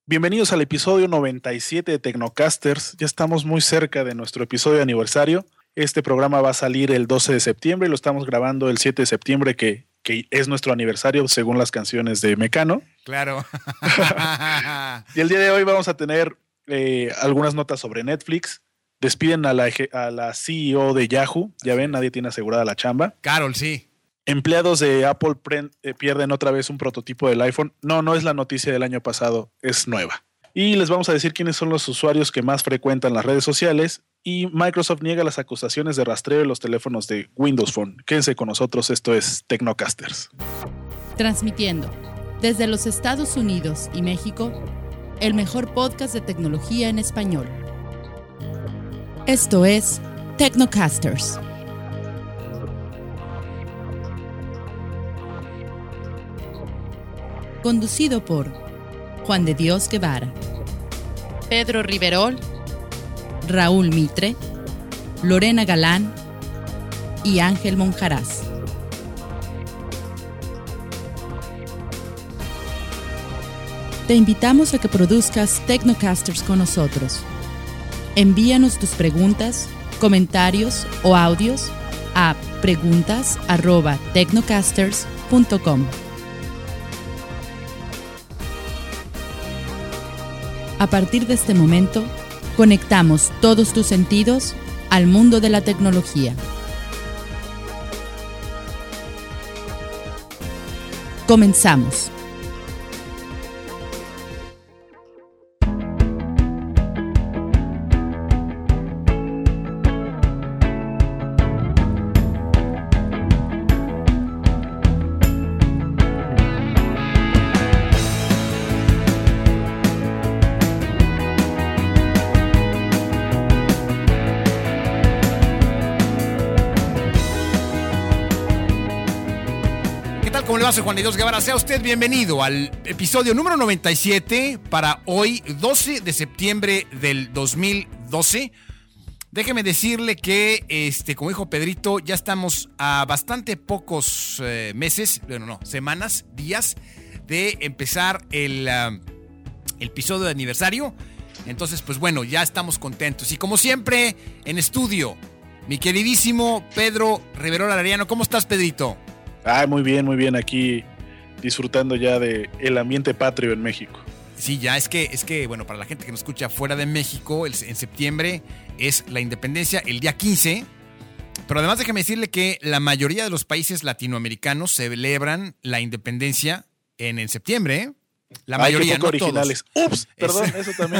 Bienvenidos al episodio 97 de Tecnocasters. Ya estamos muy cerca de nuestro episodio de aniversario. Este programa va a salir el 12 de septiembre y lo estamos grabando el 7 de septiembre, que es nuestro aniversario según las canciones de Mecano. Claro. Y el día de hoy vamos a tener algunas notas sobre Netflix. Despiden a la CEO de Yahoo. Ya ven, nadie tiene asegurada la chamba. Carol, sí. Empleados de Apple pierden otra vez un prototipo del iPhone. No es la noticia del año pasado, es nueva. Y les vamos a decir quiénes son los usuarios que más frecuentan las redes sociales. Y Microsoft niega las acusaciones de rastreo de los teléfonos de Windows Phone. Quédense con nosotros, esto es Tecnocasters. Transmitiendo desde los Estados Unidos y México, el mejor podcast de tecnología en español. Esto es Tecnocasters. Conducido por Juan de Dios Guevara, Pedro Riverol, Raúl Mitre, Lorena Galán y Ángel Monjaraz. Te invitamos a que produzcas Tecnocasters con nosotros. Envíanos tus preguntas, comentarios o audios a preguntas@tecnocasters.com. A partir de este momento, conectamos todos tus sentidos al mundo de la tecnología. Comenzamos. Soy Juan de Dios Guevara. Sea usted bienvenido al episodio número 97 para hoy, 12 de septiembre del 2012. Déjeme decirle que, como dijo Pedrito, ya estamos a bastante pocos semanas, días de empezar el episodio de aniversario. Entonces, pues bueno, ya estamos contentos. Y como siempre, en estudio, mi queridísimo Pedro Riverol Arellano. ¿Cómo estás, Pedrito? Muy bien, aquí disfrutando ya de el ambiente patrio en México. Sí, ya es que, bueno, para la gente que nos escucha fuera de México, en septiembre es la independencia, el día 15. Pero además déjeme decirle que la mayoría de los países latinoamericanos celebran la independencia en septiembre, ¿eh? La mayoría, no originales. Todos. Ups, perdón, eso también.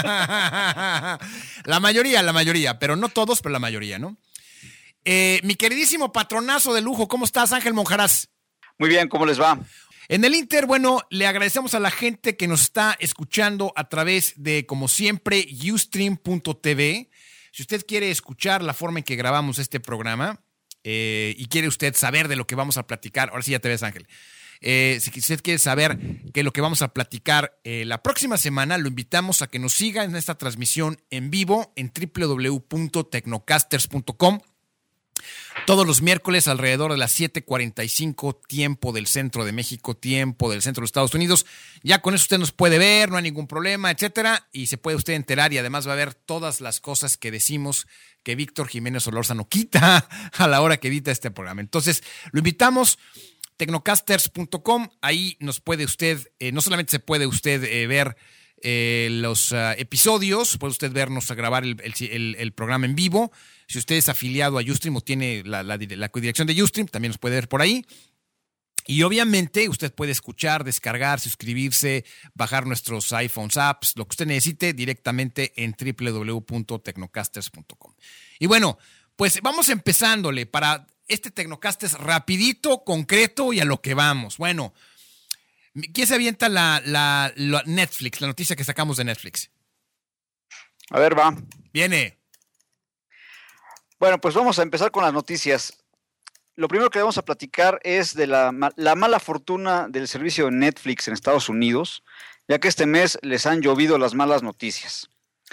La mayoría, pero no todos, pero la mayoría, ¿no? Mi queridísimo patronazo de lujo, ¿cómo estás, Ángel Monjaraz? Muy bien, ¿cómo les va? En el Inter, bueno, le agradecemos a la gente que nos está escuchando a través de, como siempre, ustream.tv. Si usted quiere escuchar la forma en que grabamos este programa y quiere usted saber de lo que vamos a platicar, ahora sí ya te ves, Ángel. Si usted quiere saber que lo que vamos a platicar la próxima semana, lo invitamos a que nos siga en esta transmisión en vivo en www.tecnocasters.com. Todos los miércoles alrededor de las 7:45, tiempo del centro de México, tiempo del centro de los Estados Unidos. Ya con eso usted nos puede ver, no hay ningún problema, etcétera. Y se puede usted enterar y además va a ver todas las cosas que decimos que Víctor Jiménez Solórzano quita a la hora que edita este programa. Entonces, lo invitamos, tecnocasters.com. Ahí nos puede usted, no solamente se puede usted ver los episodios, puede usted vernos a grabar el programa en vivo. Si usted es afiliado a Ustream o tiene la dirección de Ustream, también nos puede ver por ahí. Y obviamente usted puede escuchar, descargar, suscribirse, bajar nuestros iPhones apps, lo que usted necesite directamente en www.tecnocasters.com. Y bueno, pues vamos empezándole para este Tecnocasters rapidito, concreto y a lo que vamos. Bueno, ¿quién se avienta la Netflix, la noticia que sacamos de Netflix? A ver, va. Viene. Bueno, pues vamos a empezar con las noticias. Lo primero que vamos a platicar es de la mala fortuna del servicio de Netflix en Estados Unidos, ya que este mes les han llovido las malas noticias.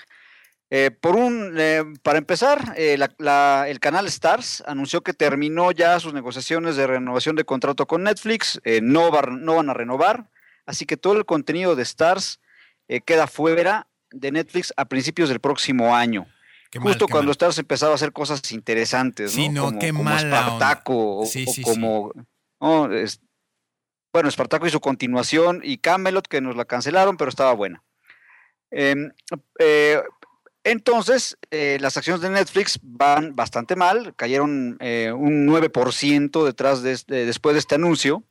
Para empezar, el canal Starz anunció que terminó ya sus negociaciones de renovación de contrato con Netflix. No van a renovar, así que todo el contenido de Starz queda fuera de Netflix a principios del próximo año. Justo cuando Starz empezaba a hacer cosas interesantes, ¿no? Sí, no, qué como mala Spartacus, bueno, Spartacus y su continuación, y Camelot, que nos la cancelaron, pero estaba buena. Entonces, las acciones de Netflix van bastante mal, cayeron un 9% después de este anuncio.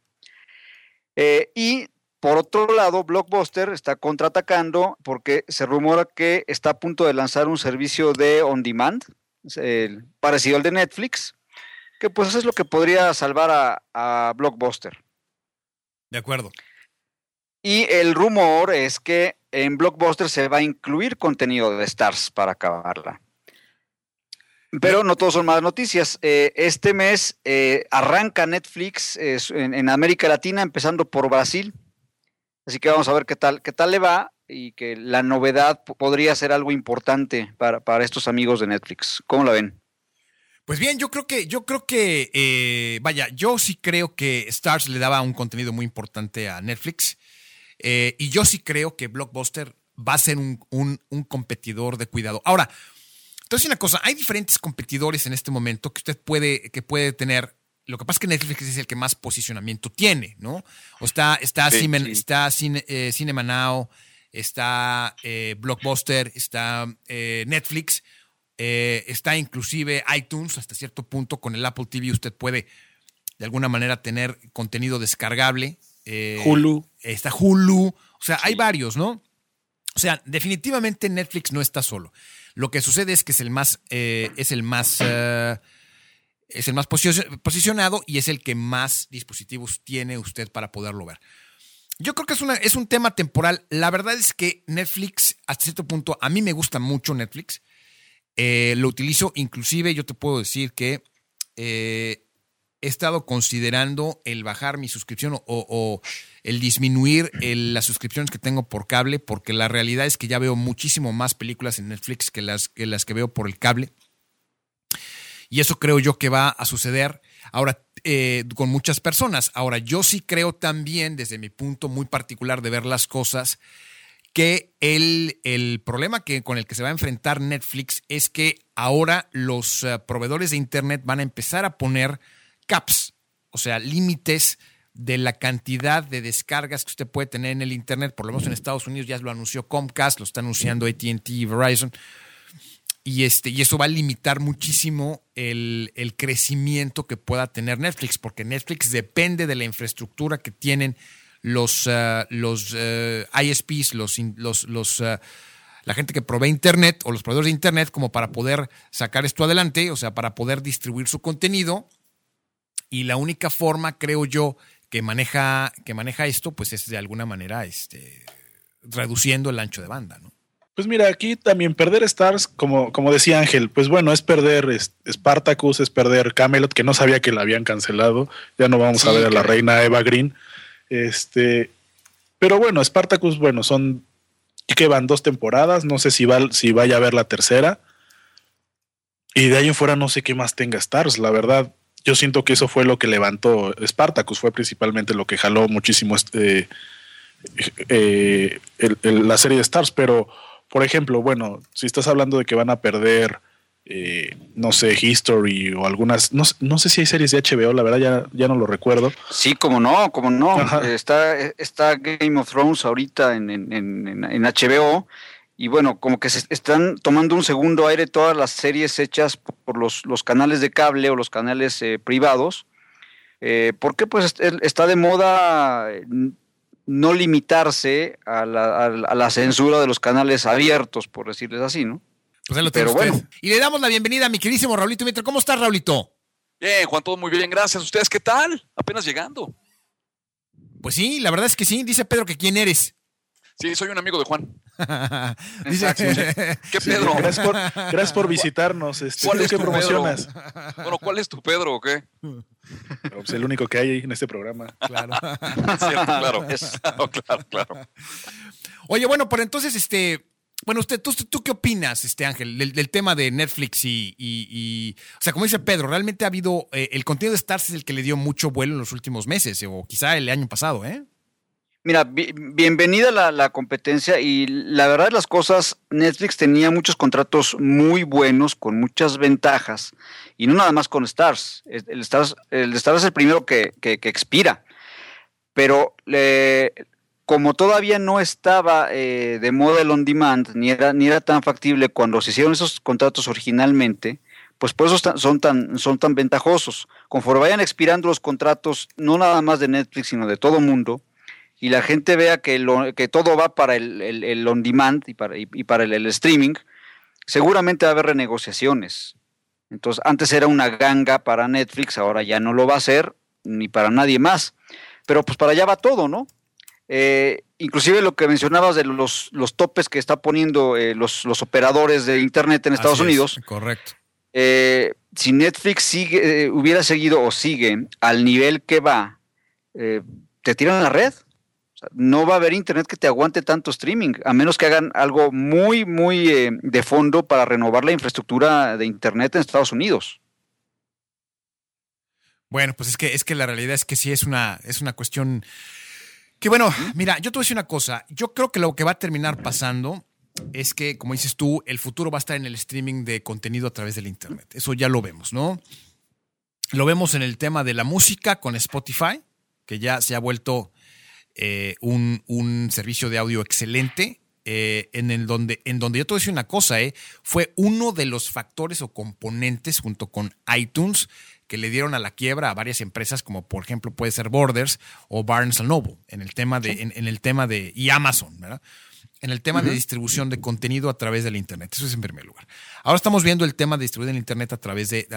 Y por otro lado, Blockbuster está contraatacando porque se rumora que está a punto de lanzar un servicio de on demand, parecido al de Netflix, que pues es lo que podría salvar a Blockbuster. De acuerdo. Y el rumor es que en Blockbuster se va a incluir contenido de Starz para acabarla. Pero no todos son malas noticias. Este mes arranca Netflix en América Latina, empezando por Brasil. Así que vamos a ver qué tal le va, y que la novedad podría ser algo importante para estos amigos de Netflix. ¿Cómo la ven? Pues bien, yo creo que yo sí creo que Starz le daba un contenido muy importante a Netflix, y yo sí creo que Blockbuster va a ser un competidor de cuidado. Ahora, entonces una cosa, hay diferentes competidores en este momento que usted puede tener. Lo que pasa es que Netflix es el que más posicionamiento tiene, ¿no? O está Cinema Now, está Blockbuster, está Netflix, está inclusive iTunes. Hasta cierto punto con el Apple TV usted puede de alguna manera tener contenido descargable. Hulu. Está Hulu. O sea, hay varios, ¿no? O sea, definitivamente Netflix no está solo. Lo que sucede es que es el más posicionado y es el que más dispositivos tiene usted para poderlo ver. Yo creo que es un tema temporal. La verdad es que Netflix, hasta cierto punto, a mí me gusta mucho Netflix. Lo utilizo, inclusive yo te puedo decir que he estado considerando el bajar mi suscripción o el disminuir las suscripciones que tengo por cable, porque la realidad es que ya veo muchísimo más películas en Netflix que las que veo por el cable. Y eso creo yo que va a suceder ahora con muchas personas. Ahora, yo sí creo también, desde mi punto muy particular de ver las cosas, que el problema con el que se va a enfrentar Netflix es que ahora los proveedores de Internet van a empezar a poner caps, o sea, límites de la cantidad de descargas que usted puede tener en el Internet. Por lo menos en Estados Unidos ya lo anunció Comcast, lo está anunciando AT&T y Verizon. Y eso va a limitar muchísimo el crecimiento que pueda tener Netflix, porque Netflix depende de la infraestructura que tienen los ISPs, la gente que provee Internet o los proveedores de Internet, como para poder sacar esto adelante, o sea, para poder distribuir su contenido. Y la única forma, creo yo, que maneja esto, pues es de alguna manera reduciendo el ancho de banda, ¿no? Pues mira, aquí también perder Starz, como decía Ángel, pues bueno, es perder Spartacus, es perder Camelot, que no sabía que la habían cancelado. Ya no vamos a ver a la reina Eva Green. Pero bueno, Spartacus, bueno, son que van 2 temporadas, no sé si vaya a haber la tercera. Y de ahí en fuera no sé qué más tenga Starz, la verdad. Yo siento que eso fue lo que levantó Spartacus, fue principalmente lo que jaló muchísimo la serie de Starz, pero por ejemplo, bueno, si estás hablando de que van a perder, no sé, History o algunas, no sé si hay series de HBO, la verdad ya no lo recuerdo. Sí, como no. Está Game of Thrones ahorita en HBO, y bueno, como que se están tomando un segundo aire todas las series hechas por los canales de cable o los canales privados, porque pues está de moda no limitarse a la censura de los canales abiertos, por decirles así, ¿no? Pues ahí lo tiene usted. Bueno. Y le damos la bienvenida a mi queridísimo Raulito Mitre. ¿Cómo estás, Raulito? Bien, Juan, todo muy bien, gracias. ¿Ustedes qué tal? Apenas llegando. Pues sí, la verdad es que sí. Dice Pedro que quién eres. Sí, soy un amigo de Juan. Dice, ¿qué Pedro? Gracias por visitarnos. ¿Cuál es ¿Qué tu promocionas? Pedro? Bueno, ¿cuál es tu Pedro o qué? Pues el único que hay en este programa. Claro. Cierto, claro. Oye, bueno, pero entonces, bueno, ¿tú qué opinas, Ángel, del tema de Netflix y o sea, como dice Pedro, realmente ha habido, el contenido de Starz es el que le dio mucho vuelo en los últimos meses, o quizá el año pasado, ¿eh? Mira, bienvenida la competencia y la verdad de las cosas, Netflix tenía muchos contratos muy buenos, con muchas ventajas, y no nada más con Stars. El Stars es el primero que expira, pero como todavía no estaba de moda el on demand, ni era tan factible cuando se hicieron esos contratos originalmente, pues por eso son tan ventajosos. Conforme vayan expirando los contratos, no nada más de Netflix, sino de todo mundo, y la gente vea que todo va para el on demand y para el streaming, seguramente va a haber renegociaciones. Entonces, antes era una ganga para Netflix, ahora ya no lo va a hacer, ni para nadie más. Pero pues para allá va todo, ¿no? Inclusive lo que mencionabas de los topes que está poniendo los operadores de Internet en Estados Unidos. Correcto. Si Netflix hubiera seguido o sigue al nivel que va, te tiran la red. No va a haber internet que te aguante tanto streaming, a menos que hagan algo muy, muy de fondo para renovar la infraestructura de internet en Estados Unidos. Bueno, pues es que la realidad es que sí es una cuestión que, bueno, mira, yo te voy a decir una cosa. Yo creo que lo que va a terminar pasando es que, como dices tú, el futuro va a estar en el streaming de contenido a través del internet. Eso ya lo vemos, ¿no? Lo vemos en el tema de la música con Spotify, que ya se ha vuelto un servicio de audio excelente, en donde yo te voy a decir una cosa, fue uno de los factores o componentes junto con iTunes que le dieron a la quiebra a varias empresas, como por ejemplo puede ser Borders o Barnes & Noble, en el tema de y Amazon, ¿verdad? En el tema de distribución de contenido a través del internet. Eso es en primer lugar. Ahora estamos viendo el tema de distribuir el internet a través de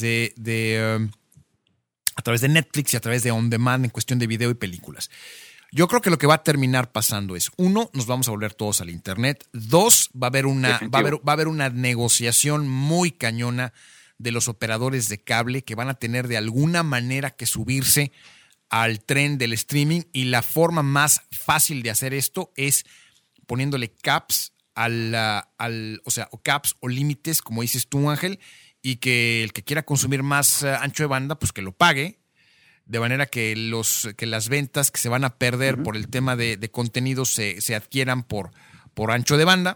Netflix y a través de on demand en cuestión de video y películas. Yo creo que lo que va a terminar pasando es, 1, nos vamos a volver todos al internet. 2, va a haber una negociación muy cañona de los operadores de cable que van a tener de alguna manera que subirse al tren del streaming, y la forma más fácil de hacer esto es poniéndole caps o caps o límites, como dices tú, Ángel, y que el que quiera consumir más ancho de banda, pues que lo pague. De manera que las ventas que se van a perder por el tema de contenidos se adquieran por ancho de banda.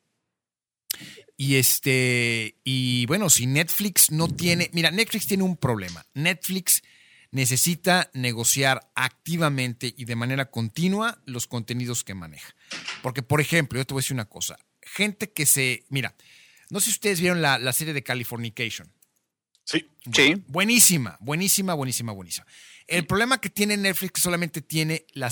Y bueno, si Netflix no tiene... Mira, Netflix tiene un problema. Netflix necesita negociar activamente y de manera continua los contenidos que maneja. Porque, por ejemplo, yo te voy a decir una cosa. Gente que Mira, no sé si ustedes vieron la serie de Californication. Sí. Sí. Buenísima. El problema que tiene Netflix solamente tiene la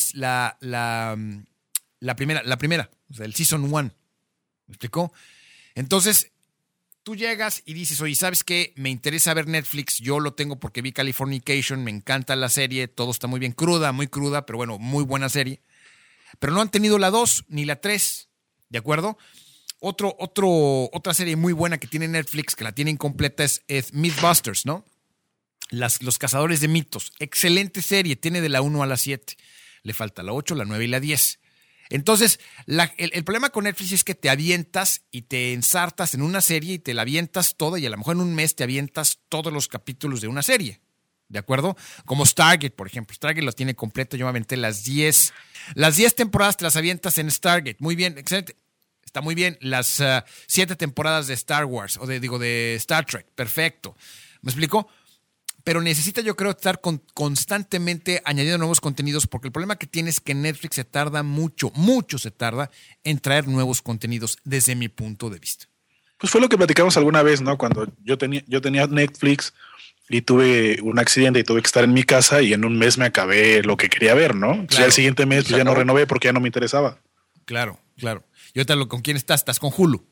primera, o sea, el Season 1. ¿Me explicó? Entonces, tú llegas y dices, oye, ¿sabes qué? Me interesa ver Netflix, yo lo tengo porque vi Californication, me encanta la serie, todo está muy bien, muy cruda, pero bueno, muy buena serie. Pero no han tenido la 2 ni la 3, ¿de acuerdo? Otra serie muy buena que tiene Netflix, que la tiene incompleta, es Mythbusters, ¿no? Los cazadores de mitos. Excelente serie, tiene de la 1 a la 7. Le falta la 8, la 9 y la 10. Entonces, el problema con Netflix es que te avientas y te ensartas en una serie y te la avientas toda, y a lo mejor en un mes te avientas todos los capítulos de una serie. ¿De acuerdo? Como Stargate, por ejemplo. Stargate lo tiene completo. Yo me aventé las 10 temporadas, te las avientas en Stargate. Muy bien, excelente. Está muy bien. Las 7 temporadas de Star Wars, de Star Trek. Perfecto. ¿Me explico? Pero necesita, yo creo, estar constantemente añadiendo nuevos contenidos, porque el problema que tiene es que Netflix se tarda mucho se tarda en traer nuevos contenidos desde mi punto de vista. Pues fue lo que platicamos alguna vez, ¿no? Cuando yo tenía Netflix y tuve un accidente y tuve que estar en mi casa, y en un mes me acabé lo que quería ver, ¿no? Claro. Ya el siguiente mes pues ya no renové porque ya no me interesaba. Claro. ¿Y ahorita ¿con quién estás? ¿Estás con Hulu?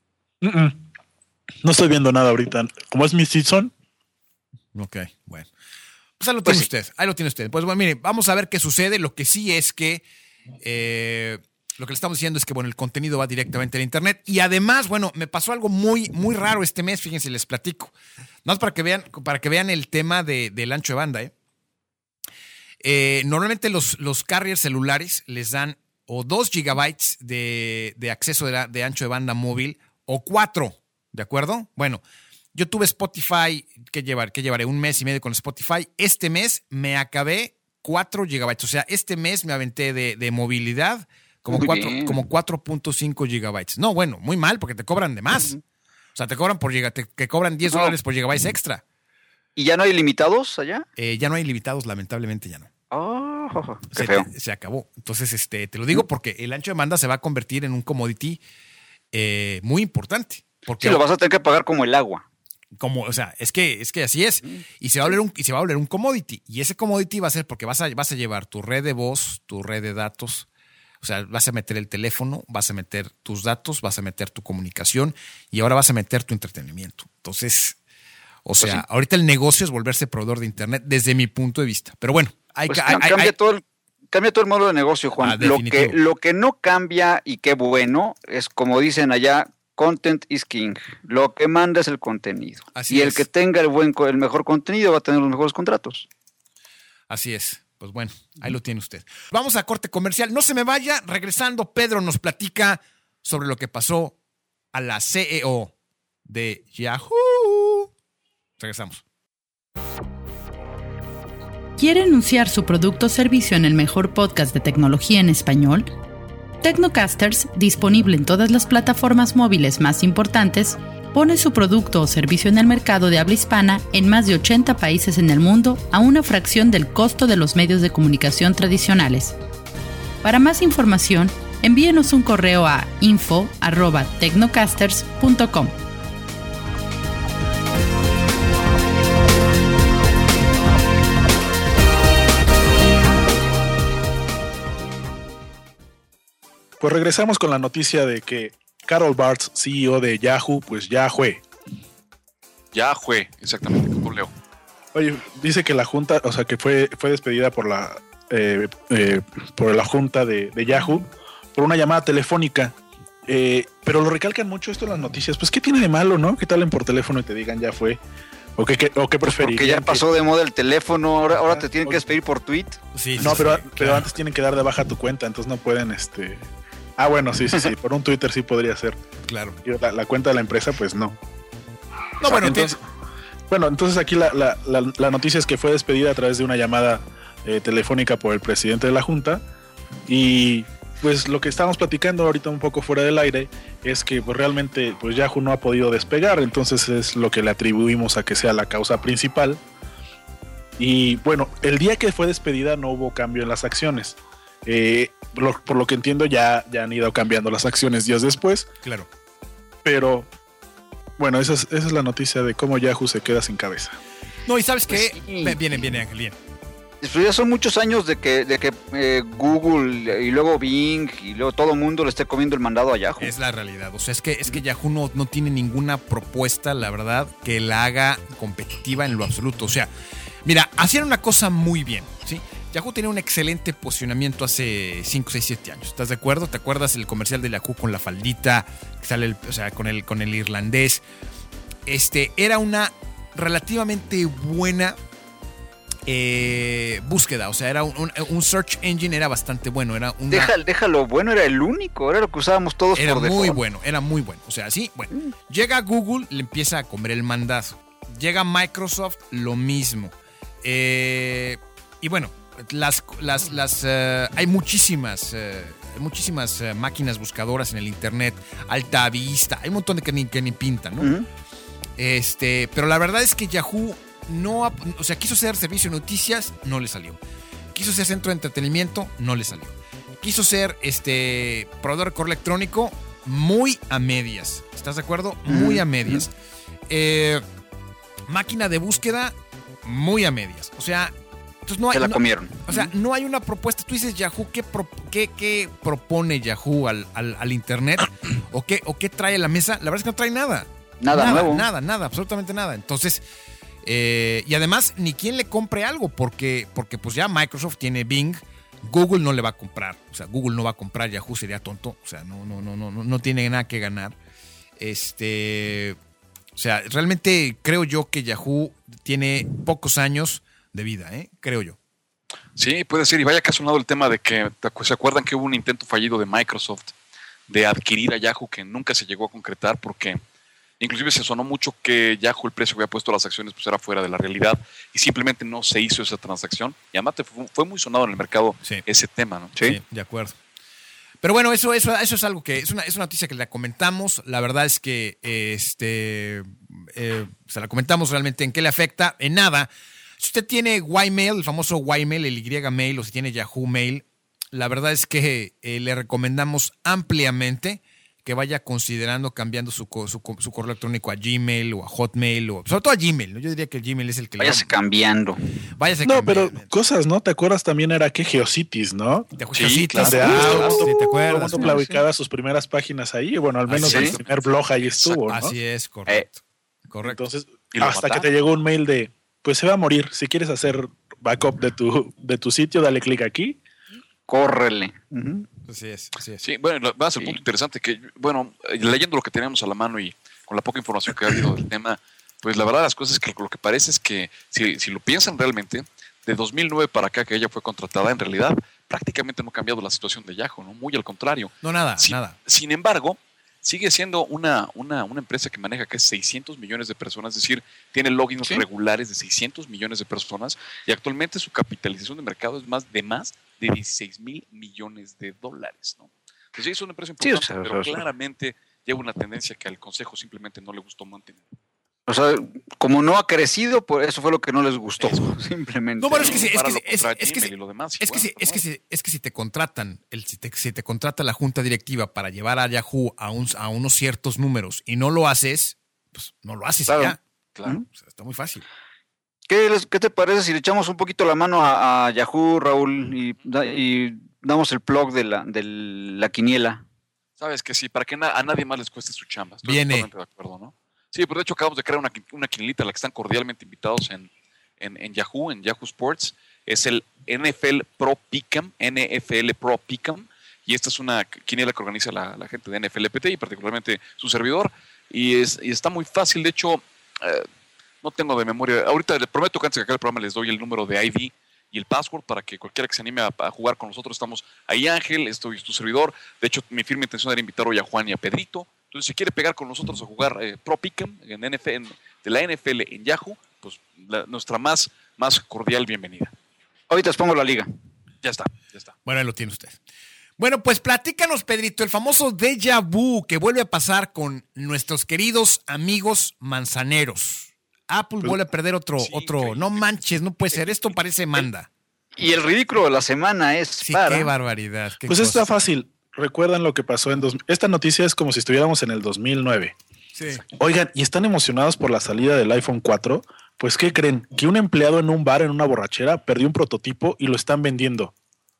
No estoy viendo nada ahorita. ¿Cómo es mi season? Ok, bueno. Pues ahí lo tiene usted. Pues bueno, mire, vamos a ver qué sucede. Lo que sí es que lo que le estamos diciendo es que, bueno, el contenido va directamente al internet. Y además, bueno, me pasó algo muy, muy raro este mes, fíjense, les platico. Nada más para que vean el tema del ancho de banda, normalmente los carriers celulares les dan o 2 gigabytes de acceso de ancho de banda móvil, o 4, ¿de acuerdo? Bueno, yo tuve Spotify, ¿qué llevaré? Un mes y medio con Spotify. Este mes me acabé 4 gigabytes. O sea, este mes me aventé de movilidad como Muy 4.5 gigabytes. No, bueno, muy mal porque te cobran de más. O sea, te cobran te cobran $10 por gigabytes extra. ¿Y ya no hay limitados allá? Ya no hay limitados, lamentablemente ya no. Oh, qué feo. Se acabó. Entonces, te lo digo porque el ancho de banda se va a convertir en un commodity muy importante. Porque Sí, lo vas a tener que pagar como el agua. o sea, es que así es. Y se va a volver un commodity. Y ese commodity va a ser porque vas a llevar tu red de voz, tu red de datos. O sea, vas a meter el teléfono, vas a meter tus datos, vas a meter tu comunicación y ahora vas a meter tu entretenimiento. Entonces, sea, ahorita el negocio es volverse proveedor de Internet desde mi punto de vista. Pero bueno, cambia todo el modelo de negocio, Juan. Lo que no cambia y qué bueno es, como dicen allá, content is king. Lo que manda es el contenido. Así es. El que tenga el mejor contenido va a tener los mejores contratos. Así es. Pues bueno, ahí lo tiene usted. Vamos a corte comercial. No se me vaya. Regresando, Pedro nos platica sobre lo que pasó a la CEO de Yahoo. Regresamos. ¿Quiere anunciar su producto o servicio en el mejor podcast de tecnología en español? Technocasters, disponible en todas las plataformas móviles más importantes, pone su producto o servicio en el mercado de habla hispana en más de 80 países en el mundo a una fracción del costo de los medios de comunicación tradicionales. Para más información, envíenos un correo a info@technocasters.com. Pues regresamos con la noticia de que Carol Bartz, CEO de Yahoo, pues ya fue. Ya fue, exactamente, como leo. Oye, dice que la junta, o sea, que fue despedida por la junta de Yahoo por una llamada telefónica. Pero lo recalcan mucho esto en las noticias. Pues, ¿qué tiene de malo, no? Que te hablen por teléfono y te digan ya fue. ¿O qué preferirían? Porque ya pasó de moda el teléfono, ahora te tienen que despedir por tweet. Sí, no, sí, pero claro. antes tienen que dar de baja tu cuenta, entonces no pueden, Ah, bueno, sí. Por un Twitter sí podría ser. Claro. Y la cuenta de la empresa, pues no. No, bueno, entonces aquí la noticia es que fue despedida a través de una llamada telefónica por el presidente de la Junta. Y pues lo que estábamos platicando ahorita un poco fuera del aire es que pues realmente pues Yahoo no ha podido despegar, entonces es lo que le atribuimos a que sea la causa principal. Y bueno, el día que fue despedida no hubo cambio en las acciones. Por lo que entiendo ya han ido cambiando las acciones días después. Claro. Pero bueno, esa es la noticia de cómo Yahoo se queda sin cabeza. No, y ¿sabes qué? Sí. Viene, Ángel, bien. Pues ya son muchos años de que Google y luego Bing y luego todo el mundo le esté comiendo el mandado a Yahoo. Es la realidad. O sea, es que Yahoo no tiene ninguna propuesta, la verdad, que la haga competitiva en lo absoluto. O sea, mira, hacían una cosa muy bien, ¿sí? Yahoo tenía un excelente posicionamiento hace 5, 6, 7 años. ¿Estás de acuerdo? ¿Te acuerdas el comercial de Yahoo con la faldita? Que sale con el irlandés. Era una relativamente buena búsqueda. O sea, era un search engine, era bastante bueno. Déjalo, bueno, era el único, era lo que usábamos todos era por default. Era muy bueno. O sea, sí, bueno. Llega Google, le empieza a comer el mandazo. Llega Microsoft, lo mismo. Y bueno, hay muchísimas máquinas buscadoras en el internet, Alta Vista, hay un montón de que ni pintan, ¿no? Uh-huh. Pero la verdad es que Yahoo quiso ser servicio de noticias, no le salió. Quiso ser centro de entretenimiento, no le salió. Quiso ser proveedor de correo electrónico, muy a medias. ¿Estás de acuerdo? Muy a medias. Máquina de búsqueda, muy a medias. O sea, entonces no hay, se la comieron. O sea, no hay una propuesta. Tú dices Yahoo, ¿qué propone Yahoo al internet? ¿O qué trae a la mesa? La verdad es que no trae nada. Nada nuevo. Nada, absolutamente nada. Entonces, y además, ni quien le compre algo, porque pues ya Microsoft tiene Bing, Google no le va a comprar. O sea, Google no va a comprar Yahoo, sería tonto. O sea, no tiene nada que ganar. O sea, realmente creo yo que Yahoo tiene pocos años de vida, creo yo. Sí, puede ser. Y vaya que ha sonado el tema de que, ¿se acuerdan que hubo un intento fallido de Microsoft de adquirir a Yahoo que nunca se llegó a concretar porque Inclusive se sonó mucho que Yahoo, el precio que había puesto las acciones, pues era fuera de la realidad y simplemente no se hizo esa transacción. Y además fue muy sonado en el mercado ese tema, ¿no? Sí, de acuerdo. Pero bueno, eso es algo que es una noticia que la comentamos. La verdad es que se la comentamos realmente en qué le afecta. En nada. Si usted tiene Ymail, el famoso Ymail, el Y-Mail, o si tiene Yahoo Mail, la verdad es que le recomendamos ampliamente que vaya considerando cambiando su correo electrónico a Gmail o a Hotmail, o sobre todo a Gmail, ¿no? Yo diría que el Gmail es el que váyase cambiando. No, pero cosas, ¿no? ¿Te acuerdas también era que Geocities, ¿no? Sí, claro. Sí, ¿te acuerdas? Todo ubicaba sus primeras páginas ahí, bueno, al menos el primer blog ahí estuvo, ¿no? Así es, correcto. Entonces, hasta que te llegó un mail de, pues se va a morir, si quieres hacer backup de tu sitio, dale clic aquí. Córrele. Así es. Sí, bueno, va a ser el punto interesante que, bueno, leyendo lo que tenemos a la mano y con la poca información que ha habido del tema, pues la verdad las cosas es que lo que parece es que, si lo piensan realmente, de 2009 para acá que ella fue contratada, en realidad prácticamente no ha cambiado la situación de Yahoo, ¿no? Muy al contrario. No, nada. Sin embargo, sigue siendo una empresa que maneja casi 600 millones de personas, es decir, tiene logins regulares de 600 millones de personas y actualmente su capitalización de mercado es más de 16 mil millones de dólares, ¿no? Entonces sí, es una empresa importante, pero claramente lleva una tendencia que al consejo simplemente no le gustó mantener. O sea, como no ha crecido, pues eso fue lo que no les gustó, simplemente. No, bueno, es que si te contratan, si te contrata la junta directiva para llevar a Yahoo a unos ciertos números y no lo haces, pues no lo haces ya. Claro. O sea, está muy fácil. ¿Qué te parece si le echamos un poquito la mano a Yahoo, Raúl, y damos el plug de la quiniela? Sabes que sí, para que a nadie más les cueste su chamba. Estoy Viene. totalmente de acuerdo, ¿no? Sí, pero de hecho acabamos de crear una quinielita a la que están cordialmente invitados en Yahoo Sports. Es el NFL Pro Pick'em, y esta es una quiniela que organiza la gente de NFLPT y particularmente su servidor. Y está muy fácil, de hecho, no tengo de memoria. Ahorita les prometo que antes de que acabe el programa les doy el número de ID y el password para que cualquiera que se anime a jugar con nosotros. Estamos ahí, Ángel, estoy tu servidor. De hecho, mi firme intención era invitar hoy a Juan y a Pedrito. Entonces, si quiere pegar con nosotros a jugar Pro Pick'em de la NFL en Yahoo, pues nuestra más cordial bienvenida. Ahorita les pongo la liga. Ya está. Bueno, ahí lo tiene usted. Bueno, pues platícanos, Pedrito, el famoso déjà vu que vuelve a pasar con nuestros queridos amigos manzaneros. Apple vuelve a perder otro. No manches, no puede ser. Esto parece manda. Y el ridículo de la semana es sí, qué barbaridad. Pues está fácil. Recuerdan lo que pasó esta noticia es como si estuviéramos en el 2009. Sí. Oigan, ¿y están emocionados por la salida del iPhone 4? Pues, ¿qué creen? Que un empleado en un bar, en una borrachera, perdió un prototipo y lo están vendiendo.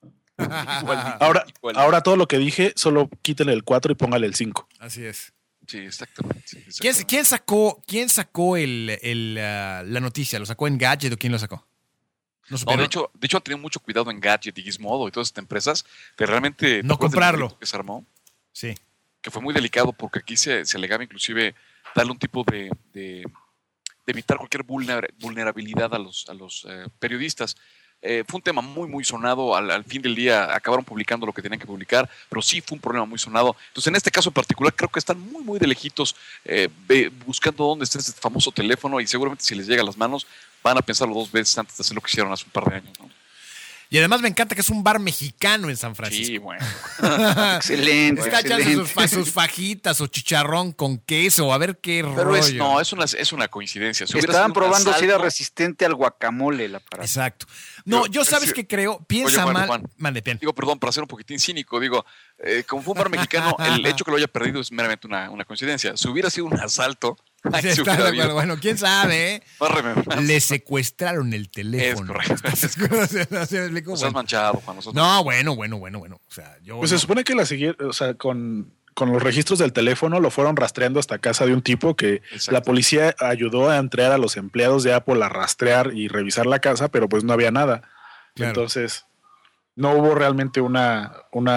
Ahora todo lo que dije, solo quítale el 4 y póngale el 5. Así es. Sí, exactamente. ¿Quién sacó la noticia? ¿Lo sacó Engadget o quién lo sacó? No, de hecho han tenido mucho cuidado en Gadget y Gizmodo y todas estas empresas de realmente no comprarlo. Que se armó. Sí. Que fue muy delicado porque aquí se alegaba inclusive darle un tipo de evitar cualquier vulnerabilidad a los periodistas. Fue un tema muy, muy sonado. Al fin del día acabaron publicando lo que tenían que publicar, pero sí fue un problema muy sonado. Entonces, en este caso en particular, creo que están muy, muy de lejitos buscando dónde está este famoso teléfono y seguramente si les llega a las manos van a pensarlo 2 veces antes de hacer lo que hicieron hace un par de años, ¿no? Y además me encanta que es un bar mexicano en San Francisco. Sí, bueno. Excelente. Está echando sus fajitas o chicharrón con queso, a ver qué rollo. Pero es una coincidencia. Estaban probando si era resistente al guacamole el aparato. Exacto. No, yo sabes que creo, piensa Juan, mal. Juan, Mande, bien. Digo, perdón, para ser un poquitín cínico, como fue un bar mexicano, el hecho que lo haya perdido es meramente una coincidencia. Si hubiera sido un asalto, bueno, quién sabe, ¿eh? Le secuestraron el teléfono. Es correcto. Estás manchado, Juan. No, bueno. O sea, se supone que la siguieron, o sea, con los registros del teléfono lo fueron rastreando hasta casa de un tipo que Exacto. La policía ayudó a entrar a los empleados de Apple a rastrear y revisar la casa, pero pues no había nada. Claro. Entonces, no hubo realmente una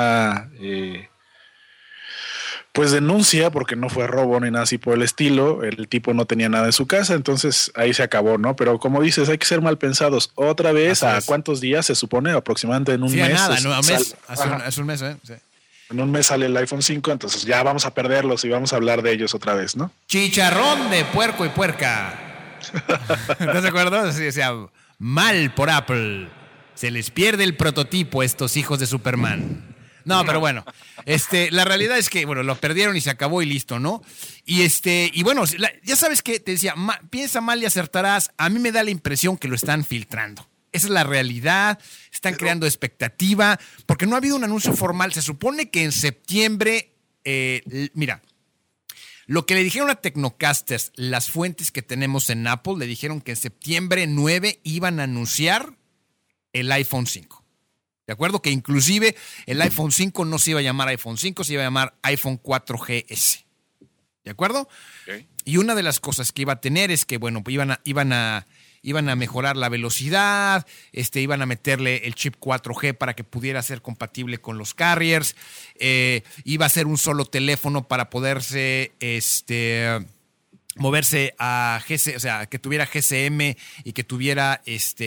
pues denuncia porque no fue robo ni nada así por el estilo. El tipo no tenía nada en su casa, entonces ahí se acabó, ¿no? Pero como dices, hay que ser mal pensados. Otra vez, ¿a cuántos días se supone? Aproximadamente en un mes. Nada, no, hace un mes, ¿eh? Sí. En un mes sale el iPhone 5, entonces ya vamos a perderlos y vamos a hablar de ellos otra vez, ¿no? Chicharrón de puerco y puerca. ¿Estás de acuerdo? Sí, o sea, mal por Apple. Se les pierde el prototipo a estos hijos de Superman. No, pero bueno, la realidad es que, bueno, lo perdieron y se acabó y listo, ¿no? Y bueno, ya sabes que te decía, piensa mal y acertarás. A mí me da la impresión que lo están filtrando. Esa es la realidad, están creando expectativa, porque no ha habido un anuncio formal. Se supone que en septiembre, mira, lo que le dijeron a Tecnocasters, las fuentes que tenemos en Apple, le dijeron que en septiembre 9 iban a anunciar el iPhone 5. ¿De acuerdo? Que inclusive el iPhone 5 no se iba a llamar iPhone 5, se iba a llamar iPhone 4GS. ¿De acuerdo? Okay. Y una de las cosas que iba a tener es que, bueno, iban a mejorar la velocidad, iban a meterle el chip 4G para que pudiera ser compatible con los carriers, iba a ser un solo teléfono para poderse moverse a GC, o sea, que tuviera GSM y que tuviera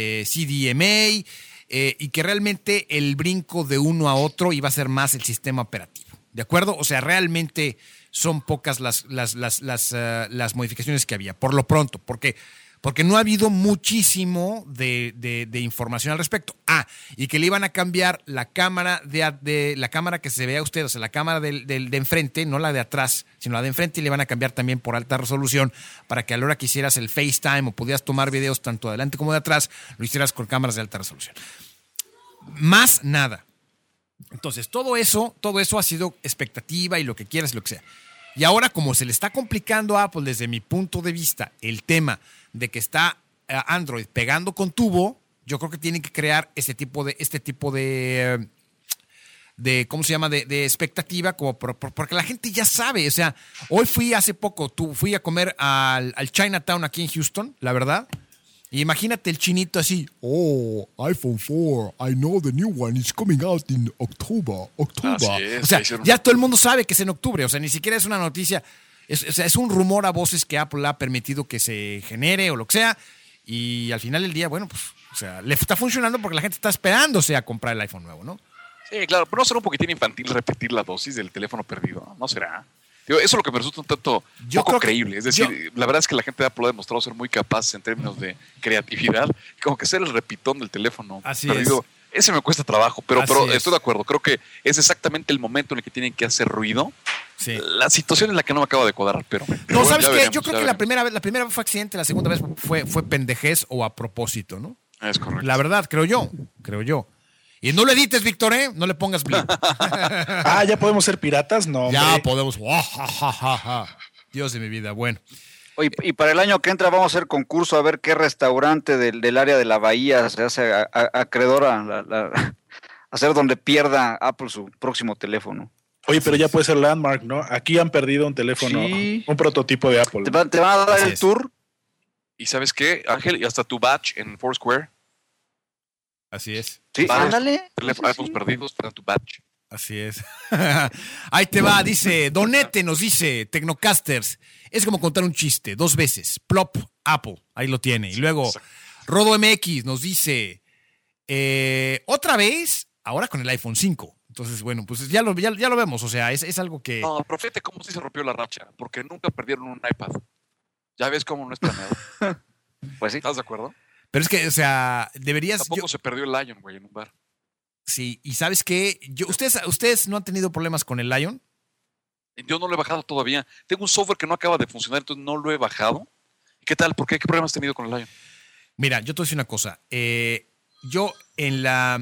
CDMA, y que realmente el brinco de uno a otro iba a ser más el sistema operativo. ¿De acuerdo? O sea, realmente son pocas las modificaciones que había, por lo pronto, porque no ha habido muchísimo de información al respecto. Y que le iban a cambiar la cámara de la cámara que se vea a usted, o sea, la cámara de enfrente, no la de atrás, sino la de enfrente, y le iban a cambiar también por alta resolución para que a la hora que hicieras el FaceTime o podías tomar videos tanto de adelante como de atrás, lo hicieras con cámaras de alta resolución. Más nada. Entonces, todo eso ha sido expectativa y lo que quieras y lo que sea. Y ahora, como se le está complicando a Apple desde mi punto de vista el tema de que está Android pegando con tubo, yo creo que tienen que crear este tipo de ¿cómo se llama? De expectativa, como porque la gente ya sabe. O sea, hoy fui a comer al Chinatown aquí en Houston, la verdad. Y imagínate el chinito así. Oh, iPhone 4, I know the new one is coming out in October. O sea, ya todo el mundo sabe que es en octubre. O sea, ni siquiera es una noticia. Es un rumor a voces que Apple ha permitido que se genere o lo que sea. Y al final del día, bueno, pues, o sea, le está funcionando porque la gente está esperándose a comprar el iPhone nuevo, ¿no? Sí, claro, pero no será un poquitín infantil repetir la dosis del teléfono perdido, ¿no será? Eso es lo que me resulta un tanto poco creíble. Es decir, la verdad es que la gente de Apple ha demostrado ser muy capaz en términos de creatividad, como que ser el repitón del teléfono perdido. Ese me cuesta trabajo, pero estoy de acuerdo. Creo que es exactamente el momento en el que tienen que hacer ruido. Sí. La situación en la que no me acabo de cuadrar, pero no, ¿sabes qué? Yo creo que la primera vez fue accidente, la segunda vez fue pendejez o a propósito, ¿no? Es correcto. La verdad, creo yo. Y no lo edites, Víctor, ¿eh? No le pongas blip. ¿Ya podemos ser piratas? No, ya hombre. podemos. Dios de mi vida, bueno. Oye, y para el año que entra vamos a hacer concurso a ver qué restaurante del área de la bahía se hace acreedor a ser donde pierda Apple su próximo teléfono. Oye, pero ya puede ser Landmark, ¿no? Aquí han perdido un teléfono, un prototipo de Apple. ¿Te van a dar el tour? ¿Y sabes qué, Ángel? Y hasta tu badge en Foursquare. Así es. Sí, ándale. iPhones perdidos para tu badge. Así es. Ahí te va, dice, Donete nos dice, Tecnocasters, es como contar un chiste, 2 veces, plop, Apple, ahí lo tiene. Y luego, Rodo MX nos dice, otra vez, ahora con el iPhone 5. Entonces, bueno, pues ya lo vemos, o sea, es algo que... No, profete, ¿cómo se rompió la racha? Porque nunca perdieron un iPad. ¿Ya ves cómo no es planeado? Pues sí. ¿Estás de acuerdo? Pero es que, o sea, deberías... Tampoco se perdió el Lion, güey, en un bar. Sí, y ¿sabes qué? ¿Ustedes no han tenido problemas con el Lion? Yo no lo he bajado todavía. Tengo un software que no acaba de funcionar, entonces no lo he bajado. ¿Qué tal? ¿Por qué? ¿Qué problemas has tenido con el Lion? Mira, yo te voy a decir una cosa. Yo en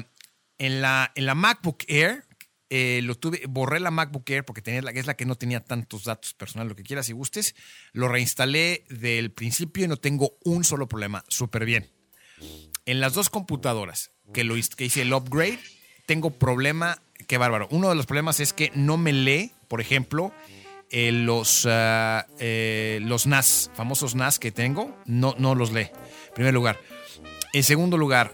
la MacBook Air borré la MacBook Air porque es la que no tenía tantos datos personales, lo que quieras y gustes. Lo reinstalé del principio y no tengo un solo problema. Súper bien. En las 2 computadoras que hice el upgrade, tengo problema, qué bárbaro. Uno de los problemas es que no me lee, por ejemplo, los NAS, famosos NAS que tengo, no los lee, en primer lugar. En segundo lugar,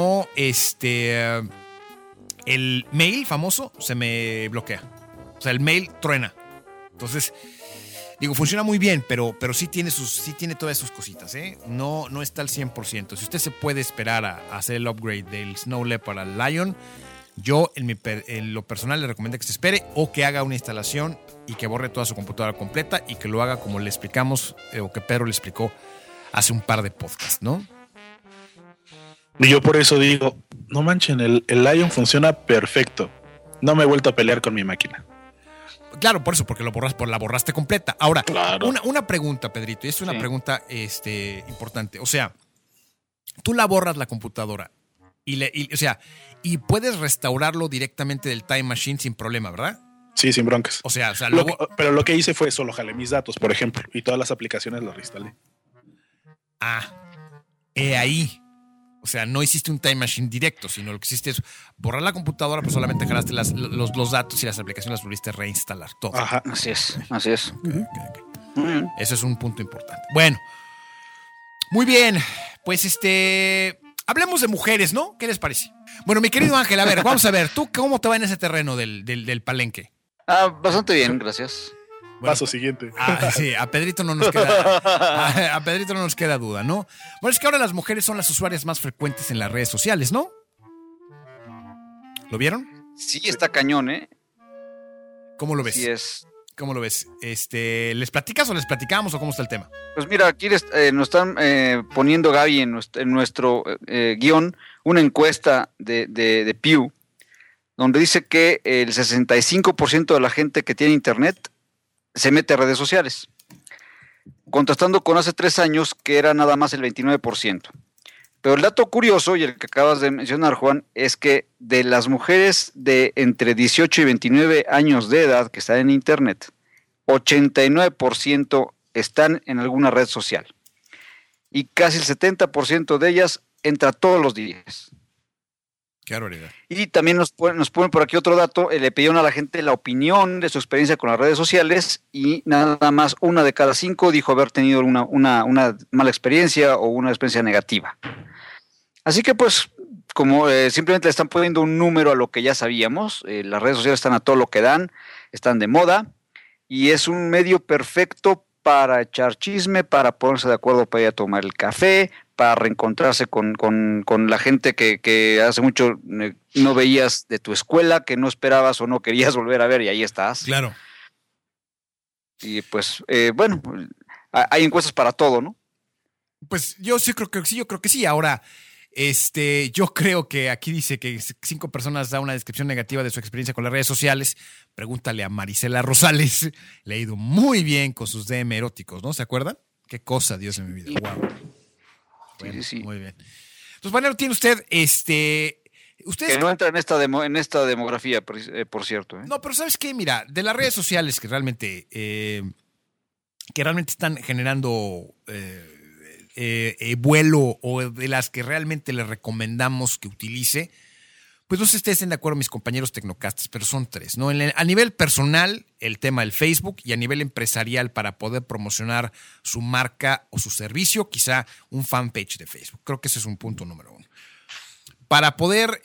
el mail famoso se me bloquea. O sea, el mail truena. Entonces, digo, funciona muy bien, pero sí tiene todas sus cositas, ¿eh? No está al 100%. Si usted se puede esperar a hacer el upgrade del Snow Leopard al Lion, Yo, en lo personal, le recomiendo que se espere o que haga una instalación y que borre toda su computadora completa y que lo haga como le explicamos o que Pedro le explicó hace un par de podcasts, ¿no? Y yo por eso digo, no manchen, el Lion funciona perfecto. No me he vuelto a pelear con mi máquina. Claro, por eso, porque la borraste completa. Ahora, claro. una pregunta, Pedrito, y es una pregunta importante. O sea, tú la borras la computadora y puedes restaurarlo directamente del Time Machine sin problema, ¿verdad? Sí, sin broncas. O sea pero lo que hice fue solo jalé mis datos, por ejemplo, y todas las aplicaciones los reinstalé. Ahí. O sea, no hiciste un Time Machine directo, sino lo que hiciste es borrar la computadora, pero solamente jalaste los datos y las aplicaciones las volviste a reinstalar. Todo. Ajá, así es. Okay. Eso es un punto importante. Bueno, muy bien. Pues hablemos de mujeres, ¿no? ¿Qué les parece? Bueno, mi querido Ángel, a ver, vamos a ver, ¿tú cómo te va en ese terreno del palenque? Bastante bien, gracias. Bueno, paso siguiente. Sí, a Pedrito no nos queda. A Pedrito no nos queda duda, ¿no? Bueno, es que ahora las mujeres son las usuarias más frecuentes en las redes sociales, ¿no? ¿Lo vieron? Sí, está cañón, ¿eh? ¿Cómo lo ves? Sí es. ¿Cómo lo ves? ¿Les platicas o les platicamos o cómo está el tema? Pues mira, aquí nos están poniendo, Gaby, en nuestro guión, una encuesta de Pew, donde dice que el 65% de la gente que tiene internet se mete a redes sociales, contrastando con hace 3 años que era nada más el 29%. Pero el dato curioso, y el que acabas de mencionar, Juan, es que de las mujeres de entre 18 y 29 años de edad que están en internet, 89% están en alguna red social. Y casi el 70% de ellas entra todos los días. Qué barbaridad. Y también nos ponen por aquí otro dato, le pidieron a la gente la opinión de su experiencia con las redes sociales y nada más 1 de cada 5 dijo haber tenido una mala experiencia o una experiencia negativa. Así que pues, como simplemente le están poniendo un número a lo que ya sabíamos, las redes sociales están a todo lo que dan, están de moda y es un medio perfecto para echar chisme, para ponerse de acuerdo para ir a tomar el café, para reencontrarse con la gente que hace mucho no veías de tu escuela, que no esperabas o no querías volver a ver y ahí estás. Claro. Y pues, bueno, hay encuestas para todo, ¿no? Pues yo creo que sí. Ahora, yo creo que aquí dice que 5 personas da una descripción negativa de su experiencia con las redes sociales. Pregúntale a Marisela Rosales. Le ha ido muy bien con sus DM eróticos, ¿no? ¿Se acuerdan? Qué cosa, Dios en mi vida. Wow. Bueno, sí. Muy bien. Entonces, bueno, tiene usted, ustedes que no entra en esta demografía, por cierto. No, pero ¿sabes qué? Mira, de las redes sociales que realmente están generando vuelo o de las que realmente le recomendamos que utilice, pues no sé si ustedes estén de acuerdo, mis compañeros tecnocastas, pero son 3, ¿no? A nivel personal, el tema del Facebook, y a nivel empresarial, para poder promocionar su marca o su servicio, quizá un fanpage de Facebook. Creo que ese es un punto número 1. Para poder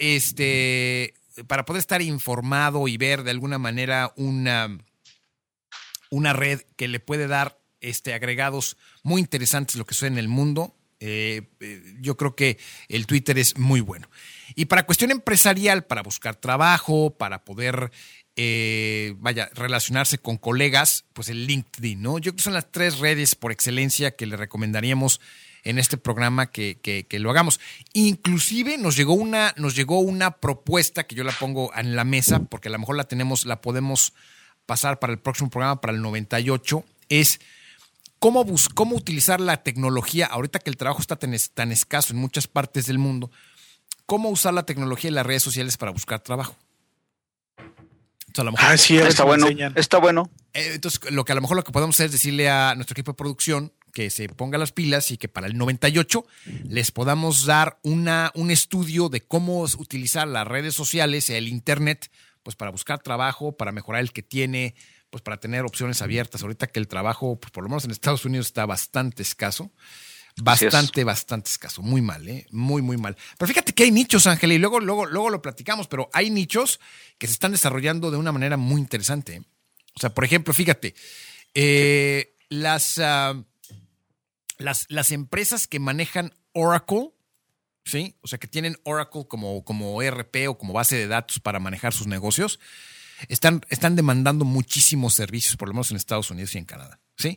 estar informado y ver de alguna manera una red que le puede dar agregados muy interesantes lo que sucede en el mundo, yo creo que el Twitter es muy bueno. Y para cuestión empresarial, para buscar trabajo, para poder relacionarse con colegas, pues el LinkedIn, ¿no? Yo creo que son las 3 redes por excelencia que le recomendaríamos en este programa que lo hagamos. Inclusive nos llegó una propuesta que yo la pongo en la mesa, porque a lo mejor la podemos pasar para el próximo programa, para el 98, es cómo utilizar la tecnología, ahorita que el trabajo está tan escaso en muchas partes del mundo, cómo usar la tecnología y las redes sociales para buscar trabajo. Entonces, a lo mejor, sí, está bueno. Está bueno. Entonces, lo que podemos hacer es decirle a nuestro equipo de producción que se ponga las pilas y que para el 98 les podamos dar un estudio de cómo utilizar las redes sociales y el internet, pues para buscar trabajo, para mejorar el que tiene, pues para tener opciones abiertas. Ahorita que el trabajo, pues por lo menos en Estados Unidos, está bastante escaso. Bastante escaso. Muy mal, muy, muy mal. Pero fíjate que hay nichos, Ángel, y luego lo platicamos, pero hay nichos que se están desarrollando de una manera muy interesante. O sea, por ejemplo, fíjate, las empresas que manejan Oracle, ¿sí? O sea, que tienen Oracle como ERP o como base de datos para manejar sus negocios, están demandando muchísimos servicios, por lo menos en Estados Unidos y en Canadá, ¿sí?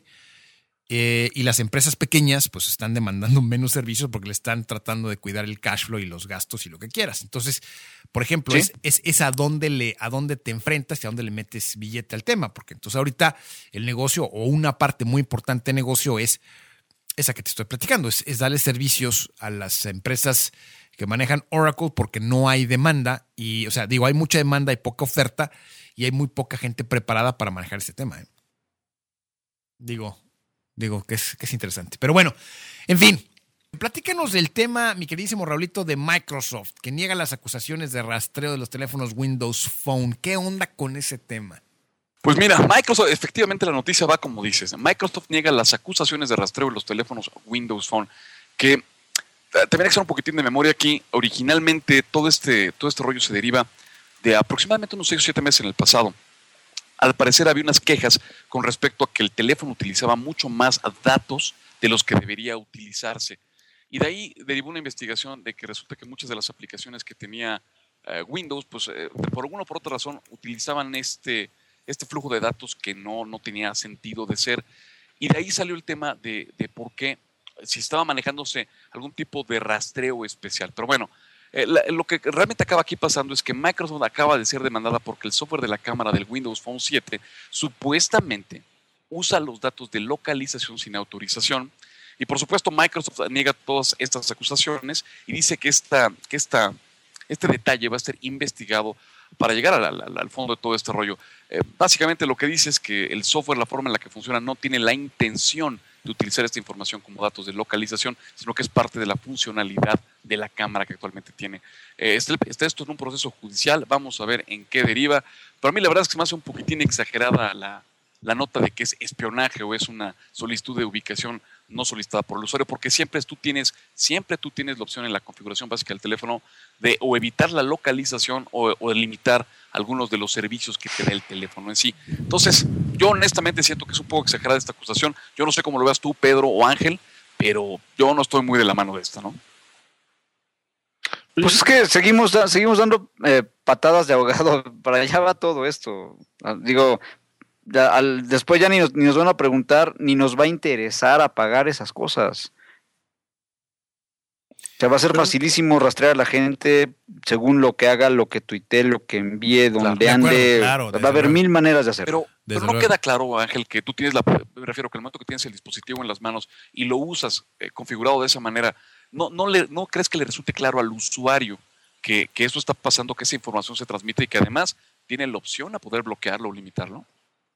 Y las empresas pequeñas pues están demandando menos servicios porque le están tratando de cuidar el cash flow y los gastos y lo que quieras. Entonces, por ejemplo, ¿Sí? es a dónde te enfrentas y a dónde le metes billete al tema. Porque entonces ahorita el negocio o una parte muy importante de negocio es esa que te estoy platicando, es darle servicios a las empresas que manejan Oracle porque no hay demanda y, o sea, digo, hay mucha demanda, hay poca oferta y hay muy poca gente preparada para manejar este tema. Digo que es interesante. Pero bueno, en fin, platícanos del tema, mi queridísimo Raulito, de Microsoft, que niega las acusaciones de rastreo de los teléfonos Windows Phone. ¿Qué onda con ese tema? Pues mira, Microsoft, efectivamente la noticia va como dices. Microsoft niega las acusaciones de rastreo de los teléfonos Windows Phone, que tendría que hacer un poquitín de memoria aquí. Originalmente todo este rollo se deriva de aproximadamente unos 6 o 7 meses en el pasado. Al parecer había unas quejas con respecto a que el teléfono utilizaba mucho más datos de los que debería utilizarse. Y de ahí derivó una investigación de que resulta que muchas de las aplicaciones que tenía Windows, pues por alguna o por otra razón, utilizaban este flujo de datos que no tenía sentido de ser. Y de ahí salió el tema de por qué, si estaba manejándose algún tipo de rastreo especial. Pero bueno, lo que realmente acaba aquí pasando es que Microsoft acaba de ser demandada porque el software de la cámara del Windows Phone 7 supuestamente usa los datos de localización sin autorización. Y por supuesto Microsoft niega todas estas acusaciones y dice que este detalle va a ser investigado para llegar al fondo de todo este rollo. Básicamente lo que dice es que el software, la forma en la que funciona, no tiene la intención de utilizar esta información como datos de localización, sino que es parte de la funcionalidad de la cámara que actualmente tiene. Está esto en un proceso judicial, vamos a ver en qué deriva. Para mí la verdad es que se me hace un poquitín exagerada la nota de que es espionaje o es una solicitud de ubicación no solicitada por el usuario, porque siempre tú tienes la opción en la configuración básica del teléfono de o evitar la localización o de limitar algunos de los servicios que te da el teléfono en sí. Entonces, yo honestamente siento que es un poco exagerada esta acusación. Yo no sé cómo lo veas tú, Pedro o Ángel, pero yo no estoy muy de la mano de esta, ¿no? Pues es que seguimos dando patadas de ahogado. Para allá va todo esto. Digo, después ya ni nos van a preguntar, ni nos va a interesar apagar esas cosas. O sea, va a ser facilísimo rastrear a la gente según lo que haga, lo que tuitee, lo que envíe, donde ande. Claro, va a haber mil maneras de hacerlo. Pero no queda claro, Ángel, que tú tienes me refiero que el momento que tienes el dispositivo en las manos y lo usas configurado de esa manera, ¿no crees que le resulte claro al usuario que eso está pasando, que esa información se transmite y que además tiene la opción a poder bloquearlo o limitarlo?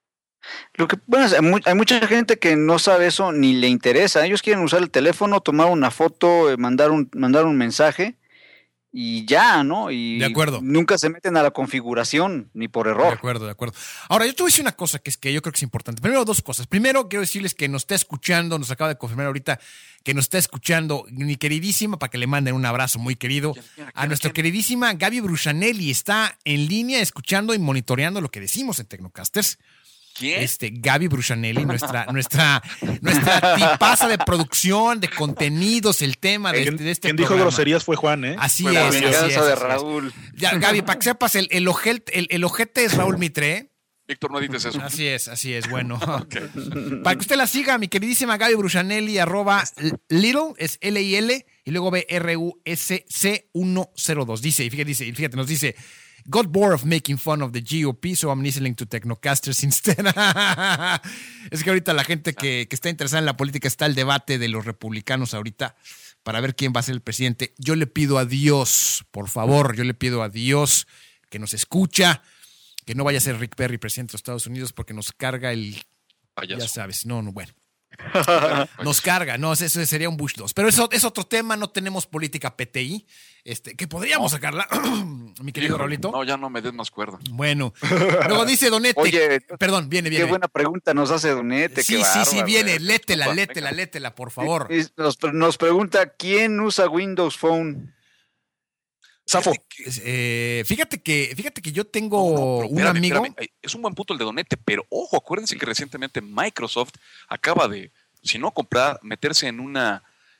Hay mucha gente que no sabe eso ni le interesa. Ellos quieren usar el teléfono, tomar una foto, mandar un mensaje y ya, ¿no? Y de acuerdo. Nunca se meten a la configuración ni por error. De acuerdo. Ahora, yo te voy a decir una cosa que yo creo que es importante. Primero, dos cosas. Primero, quiero decirles que nos está escuchando, nos acaba de confirmar ahorita que nos está escuchando mi queridísima, para que le manden un abrazo muy querido, a nuestra queridísima Gaby Brusanelli. Está en línea escuchando y monitoreando lo que decimos en Tecnocasters. ¿Quién? Gaby Brusanelli, nuestra tipaza de producción, de contenidos, el tema de este quien dijo programa. groserías fue Juan, ¿eh? Así Fue la es. venganza de Raúl. Ya, Gaby, para que sepas, el ojete es Raúl Mitre. Víctor, no edites eso. Así es, bueno. Okay. Para que usted la siga, mi queridísima Gaby Brusanelli, @Little, es L-I-L, y luego BRUSC102. Dice, fíjate, nos dice: got bored of making fun of the GOP, so I'm listening to Technocasters instead. Es que ahorita la gente que está interesada en la política está el debate de los republicanos ahorita para ver quién va a ser el presidente. Yo le pido a Dios, por favor, que nos escucha, que no vaya a ser Rick Perry presidente de los Estados Unidos porque nos carga el... Payaso. Ya sabes, bueno. Nos carga, no, eso sería un Bush 2. Pero eso es otro tema, no tenemos política PTI, que podríamos sacarla, mi querido Raulito. No, ya no me des más cuerda. Bueno, luego dice Donete. Oye, perdón, viene. Qué buena pregunta nos hace Donete. Sí, viene, létela, por favor. Nos pregunta, ¿quién usa Windows Phone? Zafo. Fíjate que yo tengo un amigo. Espérame. Es un buen punto el de Donete, pero ojo, acuérdense que recientemente Microsoft acaba de, si no comprar, meterse en un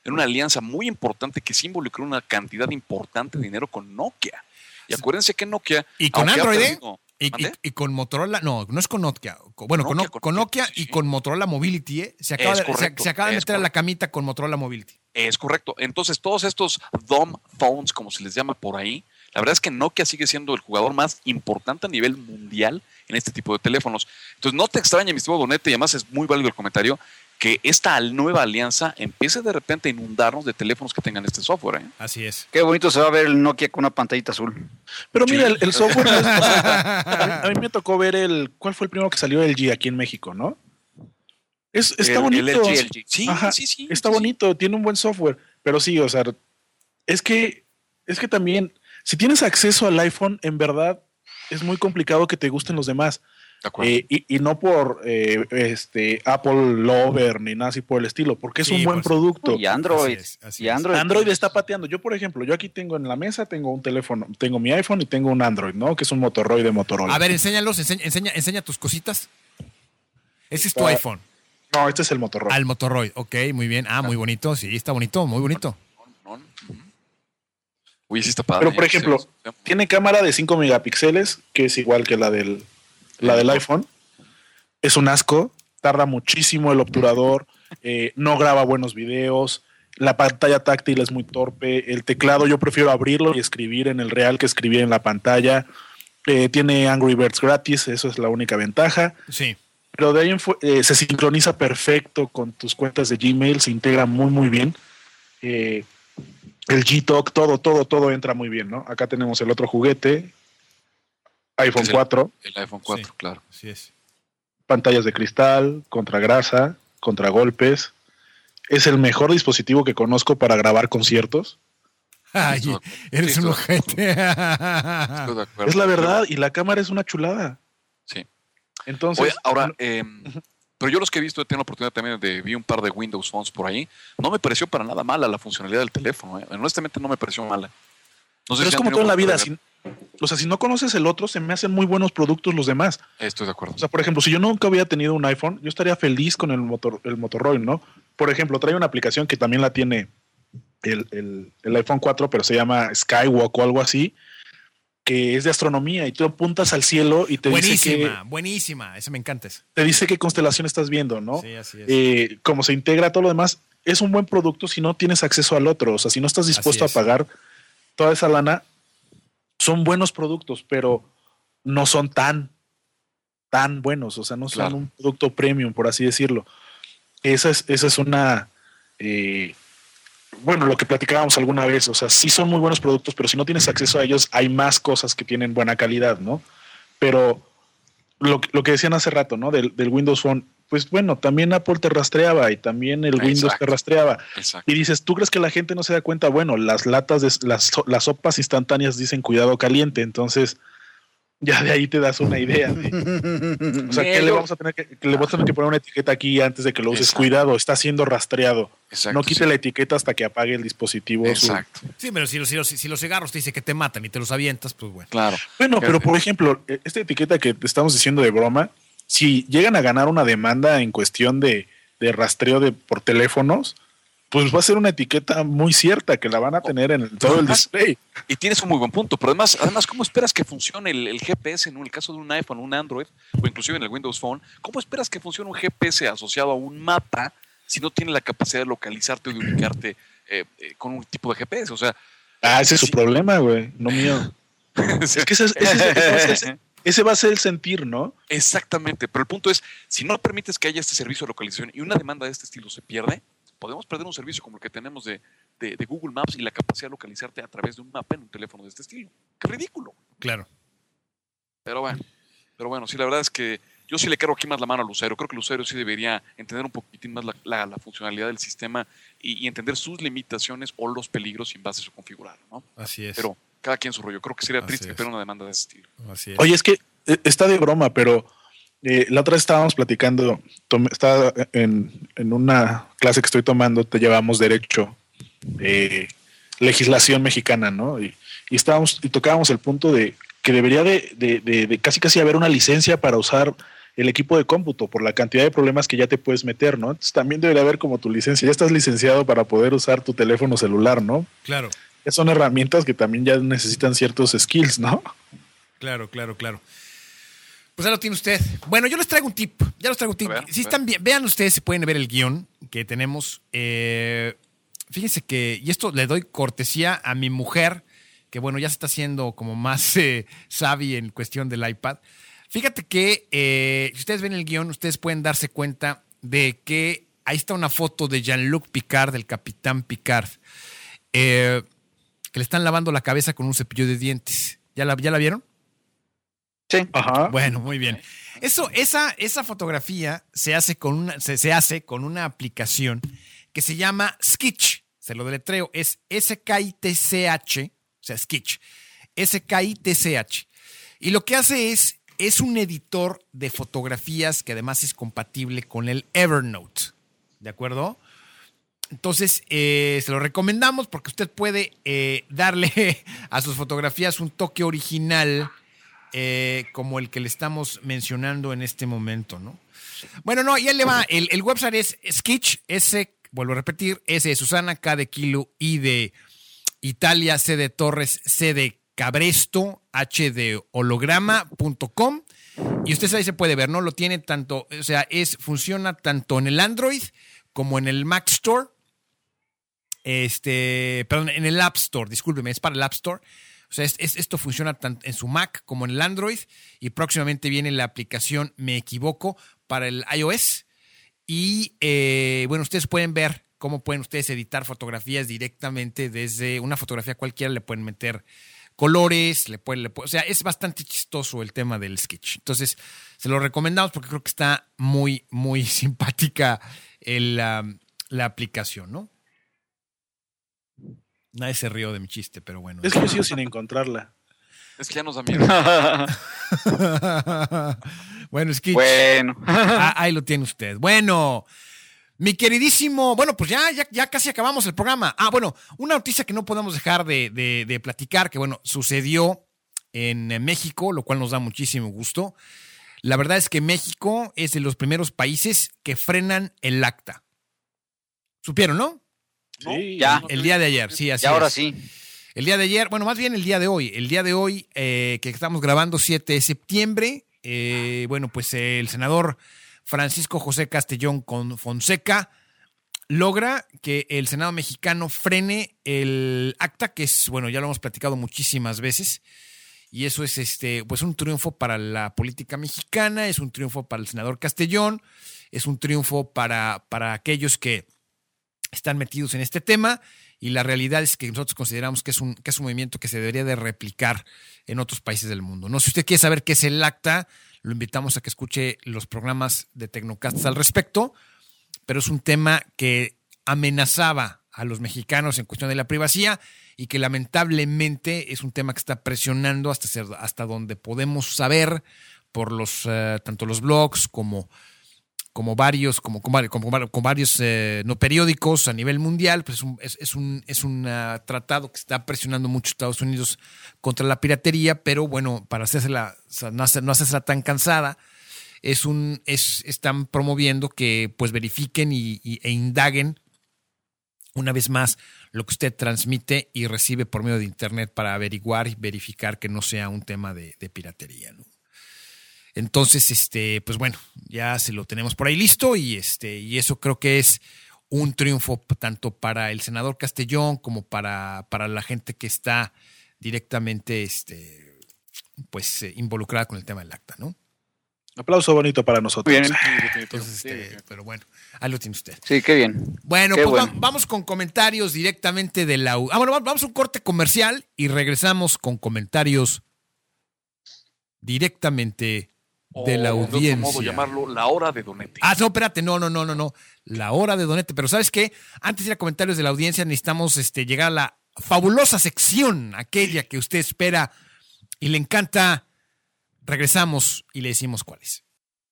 en una alianza muy importante que sí involucró una cantidad importante de dinero con Nokia. Y acuérdense que Nokia... Y con aunque ha Android, perdido- ¿Mande? y con Motorola, no es con Nokia. Bueno, con Nokia sí, y sí. con Motorola Mobility, se acaba Es de, correcto, se acaba de es meter a la correcto. camita con Motorola Mobility. Es correcto. Entonces, todos estos dumb phones, como se les llama por ahí, la verdad es que Nokia sigue siendo el jugador más importante a nivel mundial en este tipo de teléfonos. Entonces, no te extrañe, mi estimado Donete, y además es muy válido el comentario, que esta nueva alianza empiece de repente a inundarnos de teléfonos que tengan este software. Así es. Qué bonito se va a ver el Nokia con una pantallita azul. Pero Sí. mira, el software no es- a mí me tocó ver ¿cuál fue el primero que salió? El G aquí en México, ¿no? Está bonito. El LG. Sí, Ajá, sí. está sí, bonito, tiene un buen software. Pero sí, o sea, es que también, si tienes acceso al iPhone, en verdad es muy complicado que te gusten los demás. De acuerdo. Y no por Apple Lover ni nada así por el estilo, porque es Sí, un buen pues, producto. Y Android. Así Y es. Android. Android está pateando. Yo, por ejemplo, yo aquí tengo en la mesa, tengo un teléfono, tengo mi iPhone y tengo un Android, ¿no? Que es un Motoroid de Motorola. A ver, enseña tus cositas. Ese es tu Ah, iPhone. No, este es el Motoroid. Al Motoroid, ok, muy bien. Muy bonito, sí, está bonito, muy bonito. Ujú. Uy, sí está padre. Pero, por ejemplo, tiene cámara de 5 megapíxeles, que es igual que la del iPhone. Es un asco, tarda muchísimo el obturador, no graba buenos videos, la pantalla táctil es muy torpe, el teclado yo prefiero abrirlo y escribir en el real que escribir en la pantalla. Tiene Angry Birds gratis, eso es la única ventaja. Sí. Pero de ahí se sincroniza perfecto con tus cuentas de Gmail, se integra muy, muy bien. El Gtalk, todo entra muy bien, ¿no? Acá tenemos el otro juguete, iPhone 4, El iPhone 4, Sí. claro. Así es. pantallas de cristal, contra grasa, contra golpes. Es el mejor dispositivo que conozco para grabar conciertos. Ay, Estoy de acuerdo. eres Sí, un estoy de ojete. Estoy de acuerdo. Es la verdad, y la cámara es una chulada. Sí. Entonces, Oye, ahora, pero yo los que he visto, he tenido la oportunidad también de vi un par de Windows Phones por ahí. No me pareció para nada mala la funcionalidad del teléfono. Honestamente, no me pareció mala. No sé pero si es han como tenido todo en la vida. oportunidad Si no conoces el otro, se me hacen muy buenos productos los demás. Estoy de acuerdo. O sea, por ejemplo, si yo nunca hubiera tenido un iPhone, yo estaría feliz con el Motoroid, ¿no? Por ejemplo, trae una aplicación que también la tiene el iPhone 4, pero se llama Skywalk o algo así, que es de astronomía y tú apuntas al cielo y te Buenísima. Esa me encanta. dice qué constelación estás viendo, ¿no? Sí, así es. Cómo se integra todo lo demás. Es un buen producto si no tienes acceso al otro. O sea, si no estás dispuesto a es. pagar toda esa lana, son buenos productos, pero no son tan buenos. O sea, no son Claro. un producto premium, por así decirlo. Esa es una... bueno, lo que platicábamos alguna vez, o sea, sí son muy buenos productos, pero si no tienes acceso a ellos, hay más cosas que tienen buena calidad, ¿no? Pero lo que decían hace rato, ¿no? Del Windows Phone, pues bueno, también Apple te rastreaba y también el Windows te Exacto. rastreaba. Exacto. Y dices, ¿tú crees que la gente no se da cuenta? Bueno, las latas de las sopas instantáneas dicen cuidado caliente, entonces ya de ahí te das una idea. O sea, que le vamos a tener que poner una etiqueta aquí antes de que lo uses. Exacto. Cuidado, está siendo rastreado. Exacto, No quite sí. la etiqueta hasta que apague el dispositivo. Exacto. Sí, pero si los cigarros te dice que te matan y te los avientas, pues bueno. Claro. Bueno, pero por ejemplo, esta etiqueta que te estamos diciendo de broma, si llegan a ganar una demanda en cuestión de rastreo por teléfonos, pues va a ser una etiqueta muy cierta que la van a tener en todo el display. Y tienes un muy buen punto, pero además, ¿cómo esperas que funcione el GPS en el caso de un iPhone, un Android o inclusive en el Windows Phone? ¿Cómo esperas que funcione un GPS asociado a un mapa si no tiene la capacidad de localizarte o de ubicarte con un tipo de GPS? O sea, Ese es su problema, güey, no mío. Es que ese va a ser el sentir, ¿no? exactamente, pero el punto es, si no permites que haya este servicio de localización y una demanda de este estilo se pierde, podemos perder un servicio como el que tenemos de Google Maps y la capacidad de localizarte a través de un mapa en un teléfono de este estilo. ¡Qué ridículo! Claro. Pero bueno, sí, la verdad es que yo sí le cargo aquí más la mano al usuario. Creo que el usuario sí debería entender un poquitín más la funcionalidad del sistema y entender sus limitaciones o los peligros y en base a su configurarlo, ¿no? Así es. Pero cada quien su rollo. Creo que sería Así triste que es. perdiera una demanda de ese estilo. Así es. Oye, es que está de broma, pero la otra vez estábamos platicando, estaba en una clase que estoy tomando, te llevamos derecho, legislación mexicana, ¿no? Y tocábamos el punto de que debería de casi haber una licencia para usar el equipo de cómputo por la cantidad de problemas que ya te puedes meter, ¿no? Entonces también debería haber como tu licencia. Ya estás licenciado para poder usar tu teléfono celular, ¿no? Claro. Son herramientas que también ya necesitan ciertos skills, ¿no? Claro. Pues ya lo tiene usted. Bueno, yo les traigo un tip. Si están bien, vean ustedes, se pueden ver el guión que tenemos. Fíjense que, y esto le doy cortesía a mi mujer, que bueno, ya se está haciendo como más savvy en cuestión del iPad. Fíjate que si ustedes ven el guión, ustedes pueden darse cuenta de que ahí está una foto de Jean-Luc Picard, del Capitán Picard, que le están lavando la cabeza con un cepillo de dientes. ¿Ya la vieron? Sí. Ajá. Bueno, muy bien. Esa fotografía se hace con una aplicación que se llama Skitch. Se lo deletreo. Es SKITCH. O sea, Skitch. SKITCH. Y lo que hace es un editor de fotografías que además es compatible con el Evernote. ¿De acuerdo? Entonces, se lo recomendamos porque usted puede darle a sus fotografías un toque original como el que le estamos mencionando en este momento, ¿no? Bueno, no, ya le va. El website es Skitch, vuelvo a repetir, S de Susana, K de Kilo, I de Italia, C de Torres, C de Cabresto, H de holograma.com. Y usted ahí se puede ver, ¿no? Lo tiene tanto, o sea, funciona tanto en el Android como en el Mac Store. Perdón, en el App Store, discúlpeme, es para el App Store. O sea, esto funciona tanto en su Mac como en el Android. Y próximamente viene la aplicación Me Equivoco para el iOS. Y bueno, ustedes pueden ver cómo pueden ustedes editar fotografías directamente desde una fotografía cualquiera. Le pueden meter colores, o sea, es bastante chistoso el tema del Sketch. Entonces, se lo recomendamos porque creo que está muy, muy simpática la aplicación, ¿no? Nadie se rió de mi chiste, pero bueno. Es que yo sigo sin encontrarla. Es que ya nos da miedo. Bueno, Skitch. Bueno. Ahí lo tiene usted. Bueno, mi queridísimo, bueno, pues ya casi acabamos el programa. Bueno, una noticia que no podemos dejar de platicar, que bueno, sucedió en México, lo cual nos da muchísimo gusto. La verdad es que México es de los primeros países que frenan el ACTA. ¿Supieron, no? Sí, ya. El día de ayer, sí, así Y ahora es. sí. El día de ayer, bueno, más bien el día de hoy. El día de hoy, que estamos grabando 7 de septiembre, bueno, pues el senador Francisco José Castellón Fonseca logra que el Senado mexicano frene el ACTA, que es, bueno, ya lo hemos platicado muchísimas veces, y eso es pues un triunfo para la política mexicana, es un triunfo para el senador Castellón, es un triunfo para aquellos que están metidos en este tema, y la realidad es que nosotros consideramos que es un movimiento que se debería de replicar en otros países del mundo, ¿no? Si usted quiere saber qué es el ACTA, lo invitamos a que escuche los programas de Tecnocast al respecto, pero es un tema que amenazaba a los mexicanos en cuestión de la privacidad y que lamentablemente es un tema que está presionando hasta donde podemos saber por tanto los blogs como varios no periódicos a nivel mundial, pues es un tratado que está presionando mucho a Estados Unidos contra la piratería, pero bueno, para no hacérsela tan cansada, están promoviendo que pues verifiquen e indaguen una vez más lo que usted transmite y recibe por medio de internet para averiguar y verificar que no sea un tema de piratería, ¿no? Entonces, pues bueno, ya se lo tenemos por ahí listo y eso creo que es un triunfo tanto para el senador Castellón como para la gente que está directamente pues involucrada con el tema del ACTA, ¿no? Aplauso bonito para nosotros. Bien. Entonces, pero bueno, ahí lo tiene usted. Sí, qué bien. Bueno, Qué pues bueno. vamos con comentarios directamente de la... bueno, vamos a un corte comercial y regresamos con comentarios directamente de la audiencia. De otro modo llamarlo la hora de Donete. No, espérate, no. La hora de Donete. Pero ¿sabes qué? Antes de ir a comentarios de la audiencia necesitamos llegar a la fabulosa sección, aquella que usted espera y le encanta. Regresamos y le decimos cuál es.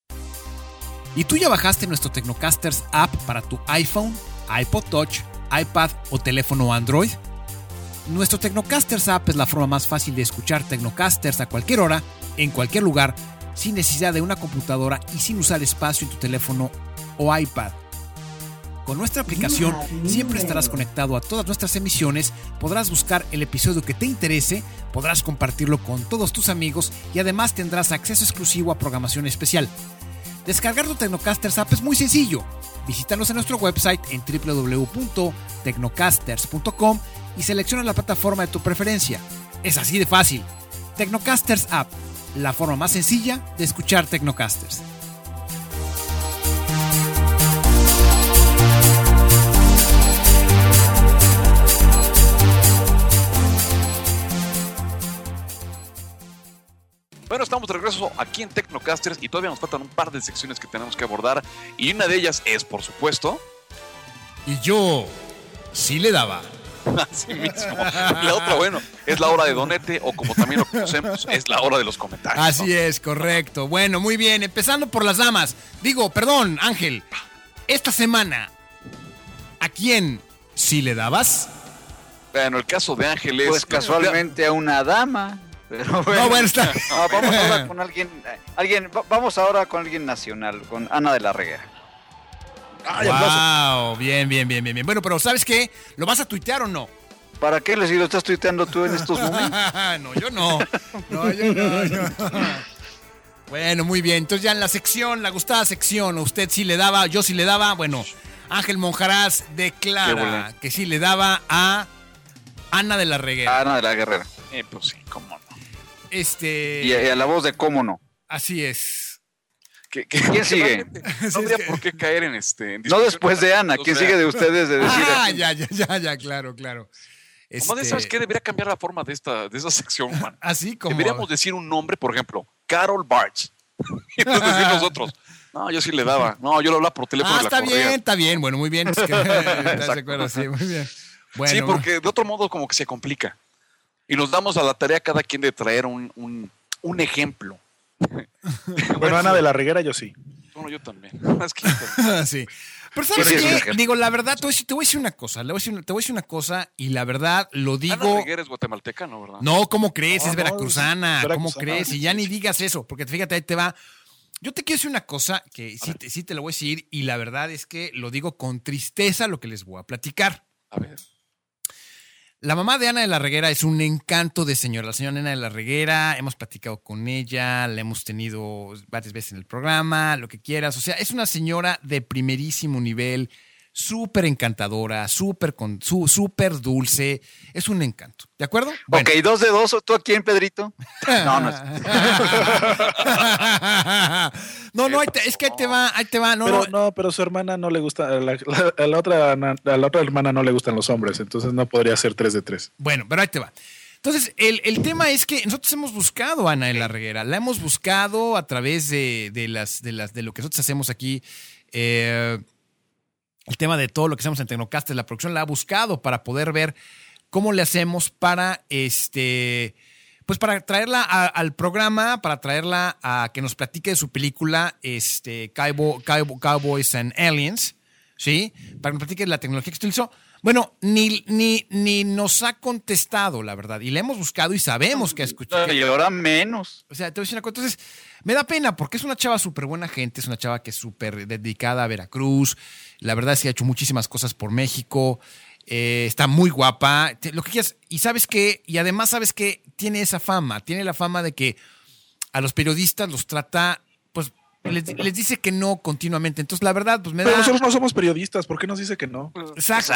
¿Y tú ya bajaste nuestro Tecnocasters app para tu iPhone, iPod Touch, iPad o teléfono Android? Nuestro Tecnocasters app es la forma más fácil de escuchar Tecnocasters a cualquier hora, en cualquier lugar, sin necesidad de una computadora y sin usar espacio en tu teléfono o iPad. Con nuestra aplicación siempre estarás conectado a todas nuestras emisiones, podrás buscar el episodio que te interese, podrás compartirlo con todos tus amigos y además tendrás acceso exclusivo a programación especial. Descargar tu Tecnocasters app es muy sencillo. Visítanos en nuestro website en www.tecnocasters.com y selecciona la plataforma de tu preferencia. Es así de fácil. Tecnocasters App, la forma más sencilla de escuchar Tecnocasters. Bueno, estamos de regreso aquí en Tecnocasters y todavía nos faltan un par de secciones que tenemos que abordar. Y una de ellas es, por supuesto... Y yo sí le daba. Así mismo. La otra, bueno, es la hora de Donete, o como también lo conocemos, es la hora de los comentarios. Así, ¿no? Es, correcto. Bueno, muy bien. Empezando por las damas. Perdón, Ángel. Esta semana, ¿a quién sí le dabas? Bueno, el caso de Ángel es... Pues casualmente a una dama. Pero bueno, no, bueno, está... vamos ahora con vamos ahora con alguien nacional, con Ana de la Reguera. Wow, bien. Bueno, pero ¿sabes qué? ¿Lo vas a tuitear o no? ¿Para qué les digo? ¿Estás tuiteando tú en estos momentos? No, yo no. Bueno, muy bien. Entonces ya en la sección, la gustada sección, usted sí le daba, yo sí le daba. Bueno, Ángel Monjarás declara que sí le daba a Ana de la Reguera. Ana de la Guerrera. Pues sí, cómo no. Y a la voz de cómo no. Así es. ¿Quién sigue? No habría por qué caer en no después de Ana. ¿Quién sigue de ustedes de decir? Ya, claro. ¿Sabes qué? Debería cambiar la forma de esa sección, Juan. Así como. Deberíamos decir un nombre, por ejemplo, Carol Bartz. Y entonces decir nosotros, no, yo sí le daba. No, yo lo hablaba por teléfono. Está bien. Bueno, muy bien. Es que, ¿estás de acuerdo? Sí, muy bien. Bueno, sí, porque de otro modo como que se complica. Y nos damos a la tarea cada quien de traer un ejemplo. Bueno, Ana de la Reguera, yo sí. Bueno, yo también. Sí. Pero ¿sabes qué? Digo, la verdad, te voy a decir una cosa. Te voy a decir una cosa y la verdad lo digo... Ana Reguera es guatemalteca, ¿no? ¿Verdad? No, ¿cómo crees? Es veracruzana. veracruzana. ¿Cómo crees? Y ya ni digas eso, porque fíjate, ahí te va. Yo te quiero decir una cosa que sí te lo voy a decir y la verdad es que lo digo con tristeza lo que les voy a platicar. A ver. La mamá de Ana de la Reguera es un encanto de señora. La señora Ana de la Reguera, hemos platicado con ella, la hemos tenido varias veces en el programa, lo que quieras. O sea, es una señora de primerísimo nivel, súper encantadora, súper dulce. Es un encanto. ¿De acuerdo? Bueno. Ok, 2 de 2. ¿Tú a quién, Pedrito? No. No, es que ahí te va. Pero su hermana no le gusta, a la otra hermana no le gustan los hombres, entonces no podría ser 3 de 3. Bueno, pero ahí te va. Entonces, el tema es que nosotros hemos buscado a Ana de la Reguera. La hemos buscado a través de lo que nosotros hacemos aquí. El tema de todo lo que hacemos en Tecnocasters, la producción la ha buscado para poder ver cómo le hacemos para pues para traerla al programa, para traerla a que nos platique de su película Cowboys and Aliens, ¿sí? Para que nos platique de la tecnología que utilizó. Bueno, ni nos ha contestado, la verdad. Y la hemos buscado y sabemos que ha escuchado. Y ahora menos. O sea, te voy a decir una cosa. Entonces, me da pena porque es una chava súper buena gente, es una chava que es súper dedicada a Veracruz. La verdad es que ha hecho muchísimas cosas por México. Está muy guapa. Lo que quieras. Y sabes qué, y además sabes que tiene esa fama. Tiene la fama de que a los periodistas los trata, pues, les dice que no continuamente. Entonces, la verdad, pues me da... Pero nosotros no somos periodistas, ¿por qué nos dice que no? Exacto.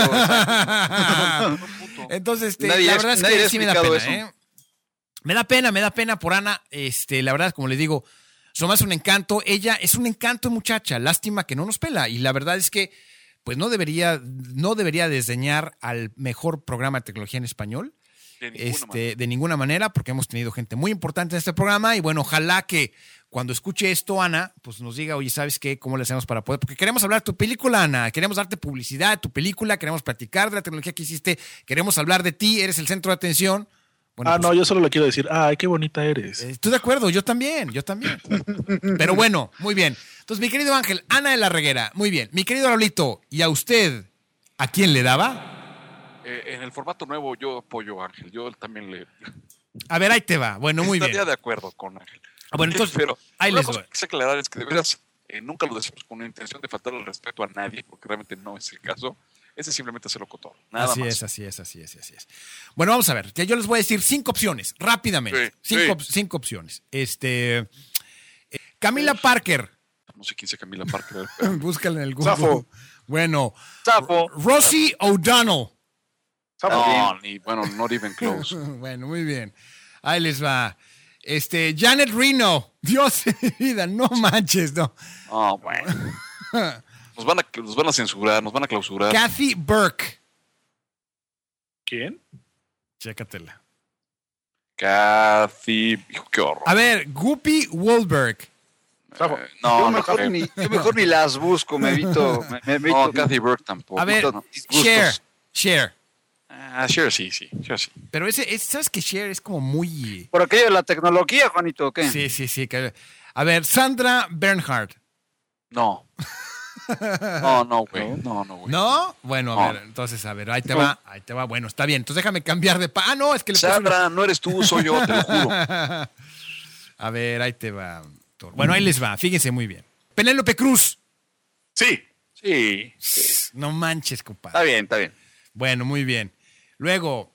Entonces, la verdad es que sí me da pena, Me da pena por Ana. La verdad, como les digo, su mamá es un encanto. Ella es un encanto de muchacha. Lástima que no nos pela. Y la verdad es que, pues, no debería desdeñar al mejor programa de tecnología en español. De ninguna manera, porque hemos tenido gente muy importante en este programa. Y bueno, ojalá que cuando escuche esto, Ana, pues nos diga, oye, ¿sabes qué? ¿Cómo le hacemos para poder? Porque queremos hablar de tu película, Ana. Queremos darte publicidad de tu película. Queremos platicar de la tecnología que hiciste. Queremos hablar de ti. Eres el centro de atención. Bueno, pues, no, yo solo le quiero decir, ay, qué bonita eres. Estoy de acuerdo, yo también. Pero bueno, muy bien. Entonces, mi querido Ángel, Ana de la Reguera, muy bien. Mi querido Raulito, ¿y a usted a quién le daba? En el formato nuevo yo apoyo a Ángel. Yo también le... A ver, ahí te va. Bueno, muy bien. Estaría de acuerdo con Ángel. Bueno, entonces, Pero ahí una les cosa doy. que quise aclarar es que de veras nunca lo decimos con la intención de faltar al respeto a nadie, porque realmente no es el caso. Ese es simplemente hacerlo cotorro. Nada Así más. es. Bueno, vamos a ver. Ya yo les voy a decir 5 opciones, rápidamente. Sí, Cinco opciones. Camila Parker. No sé quién sea Camila Parker. Búscala en el Google. Zafo. Bueno. Zafo. Rosie O'Donnell. No, ni bueno, not even close. Bueno, muy bien. Ahí les va. Janet Reno. Dios de mi vida, no manches, no. Oh, bueno. Nos van a censurar, nos van a clausurar. Kathy Burke. ¿Quién? Chécatela. Kathy. Hijo, qué horror. A ver, Guppy Wahlberg. Zafo. No, Yo mejor ni las busco, me evito. No, Kathy Burke tampoco. A ver, No. Cher. Cher sí. Pero ¿sabes que Cher es como muy... Por aquello de la tecnología, Juanito, ¿o qué? Sí. A ver, Sandra Bernhardt. No. No, güey. No, güey. ¿No? Bueno, a ver, entonces, ahí te va. Bueno, está bien. Entonces déjame cambiar de... Ah, no, es que le puse Sandra, no eres tú, soy yo, te lo juro. A ver, ahí te va. Bueno, ahí les va. Fíjense muy bien. Penélope Cruz. Sí. Sí. No manches, compadre. Está bien. Bueno, muy bien. Luego,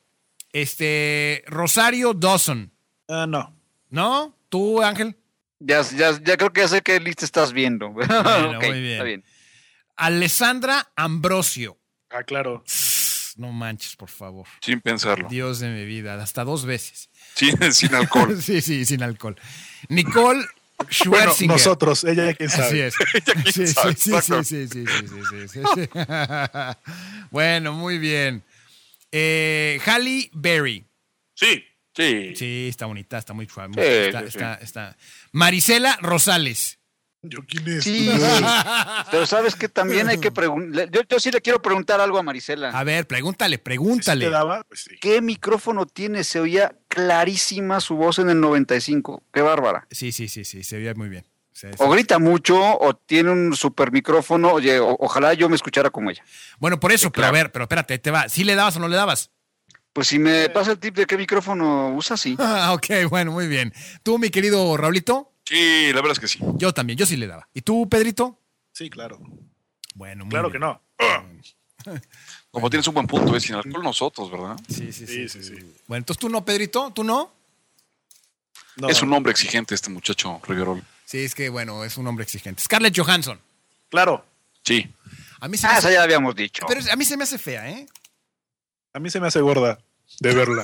Rosario Dawson. No. ¿No? ¿Tú, Ángel? Ya creo que ya sé qué lista estás viendo. Bueno, Ok, muy bien. está bien. Alessandra Ambrosio. Ah, claro. No manches, por favor. Sin pensarlo. Dios de mi vida. Hasta 2 veces. Sin alcohol. Sí, sin alcohol. Nicole Bueno, Schwerzinger. nosotros, ella ya quién sabe. Así es. Sí. Bueno, muy bien. Halle Berry. Sí. Sí, está bonita, está muy suave. Sí. Está. Marisela Rosales. ¿Yo quién es? Sí, pero sabes que también hay que preguntar. Yo sí le quiero preguntar algo a Marisela. A ver, pregúntale. ¿Sí te daba? Pues sí. ¿Qué micrófono tiene? Se oía clarísima su voz en el 95. Qué bárbara. Sí, se veía muy bien. O grita mucho o tiene un super micrófono. Oye, ojalá yo me escuchara como ella. Bueno, por eso, Sí, claro. pero espérate, te va. ¿Sí le dabas o no le dabas? Pues si me pasa el tip de qué micrófono usa, sí. Ok, bueno, muy bien. ¿Tú, mi querido Raulito? Sí, la verdad es que sí. Yo también, yo sí le daba. ¿Y tú, Pedrito? Sí, claro. Bueno, muy Claro bien. que no. Como tienes un buen punto, sin alcohol nosotros, ¿verdad? Sí. Sí. Bueno, entonces tú no, Pedrito, ¿tú no? No. Es un hombre exigente este muchacho, Riverol. Sí, es que, bueno, es un hombre exigente. Scarlett Johansson. Claro. Sí. A mí se me Esa hace, ya la habíamos dicho. pero a mí se me hace fea, ¿eh? A mí se me hace gorda de verla.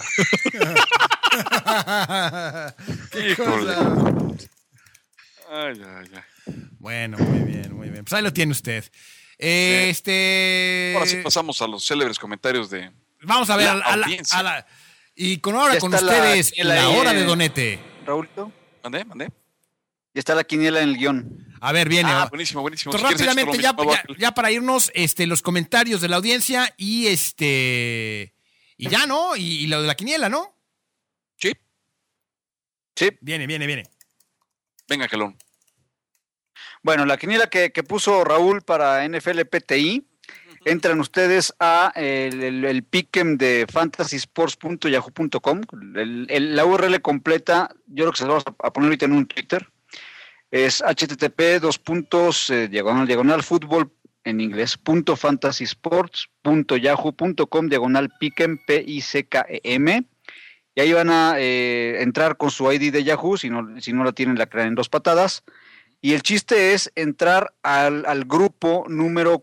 ¿Qué Híjole. cosa? Ay. Bueno, muy bien. Pues ahí lo tiene usted. Ahora sí pasamos a los célebres comentarios de... Vamos a ver La audiencia. y ahora Ya con está ustedes la la hora ahí, de Donete. Raúlito, ¿Mandé? ya está la quiniela en el guión. A ver, viene. Buenísimo. Entonces, Si quieres, rápidamente, échate lo mismo, ya para irnos, los comentarios de la audiencia y y ya, ¿no? Y lo de la quiniela, ¿no? Sí. Sí. Viene. Venga, Calón. Bueno, la quiniela que puso Raúl para NFL PTI, entran ustedes a el pick'em de fantasysports.yahoo.com. La URL completa, yo creo que se la vamos a poner ahorita en un Twitter. Es http://diagonal fútbol en inglés .fantasysports.yahoo.com /pick'em PICKEM. Y ahí van a entrar con su ID de Yahoo, si no la tienen la crean en 2 patadas. Y el chiste es entrar al grupo número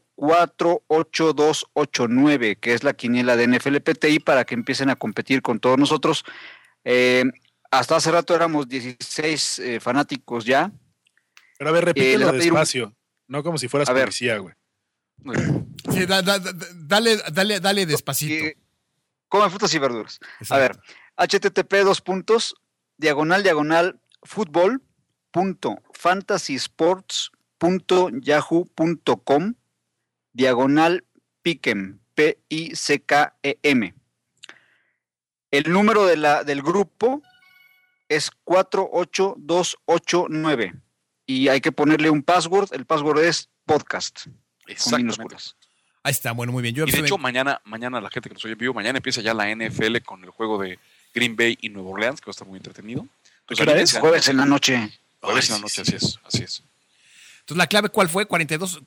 48289, que es la quiniela de NFL PTI, para que empiecen a competir con todos nosotros. Hasta hace rato éramos 16 fanáticos ya. Pero a ver, les repítelo va a pedir despacio. No como si fueras A ver. policía, güey. Sí, dale despacito. Comen frutas y verduras. Exacto. A ver, http://fútbol.fantasysports.yahoo.com /pick'em PICKEM. El número del grupo es 48289 y hay que ponerle un password. El password es podcast con Exactamente. minúsculas. Ahí está, bueno, muy bien. Yo Y de estoy- hecho, mañana la gente que nos oye en vivo, mañana empieza ya la NFL con el juego de Green Bay y Nueva Orleans, que va a estar muy entretenido. Pues ¿Qué hora es? Jueves en la noche. Jueves en Ay, la noche, sí, así es. Entonces, ¿la clave cuál fue?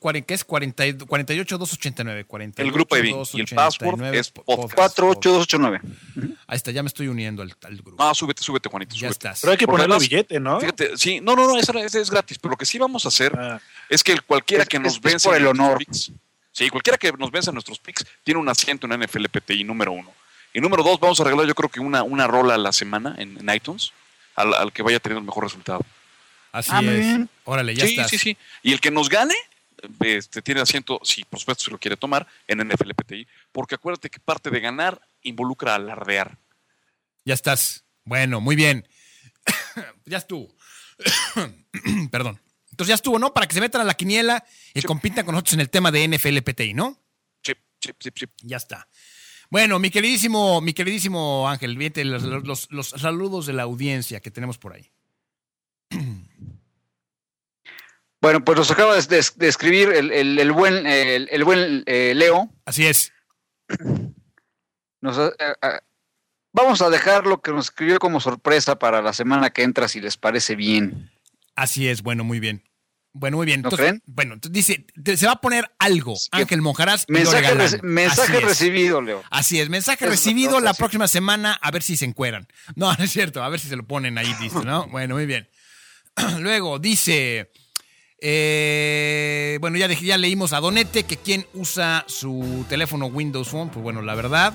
48,289. El grupo ID y el password es podcast. 48289. Ahí está, ya me estoy uniendo al grupo. No, súbete, Juanito, Ya súbete. estás. Pero hay que Porque ponerle además, billete, ¿no? Fíjate, sí, no, ese es gratis, pero lo que sí vamos a hacer Ah, es que cualquiera Es- que nos es vence por el nuestros honor. picks, sí, cualquiera que nos vence en nuestros picks tiene un asiento en NFL PTI número 1. Y número 2, vamos a regalar yo creo que una rola a la semana en iTunes al que vaya teniendo el mejor resultado. Así muy es. bien. Órale, ya Sí, estás. sí. Y el que nos gane, tiene asiento, si por supuesto se lo quiere tomar, en NFL PTI, porque acuérdate que parte de ganar involucra alardear. Ya estás. Bueno, muy bien. Ya estuvo. Perdón. Entonces ya estuvo, ¿no? Para que se metan a la quiniela y Sí. compitan con nosotros en el tema de NFL PTI, ¿no? Sí. Ya está. Bueno, mi queridísimo Ángel, fíjate los saludos de la audiencia que tenemos por ahí. Bueno, pues nos acaba de escribir el buen Leo. Así es. Vamos a dejar lo que nos escribió como sorpresa para la semana que entra, si les parece bien. Así es, bueno, muy bien. Bueno, muy bien. ¿No Entonces, creen? bueno, entonces dice, se va a poner algo, que- Ángel Monjaraz. y Mensaje, Lore Galán. mensaje Así es. recibido, Leo. Así es, mensaje Eso recibido no, la sí. próxima semana, a ver si se encueran. No, no es cierto, a ver si se lo ponen ahí listo, ¿no? Bueno, muy bien. Luego dice, bueno, ya leímos a Donete, que quien usa su teléfono Windows Phone, pues bueno, la verdad.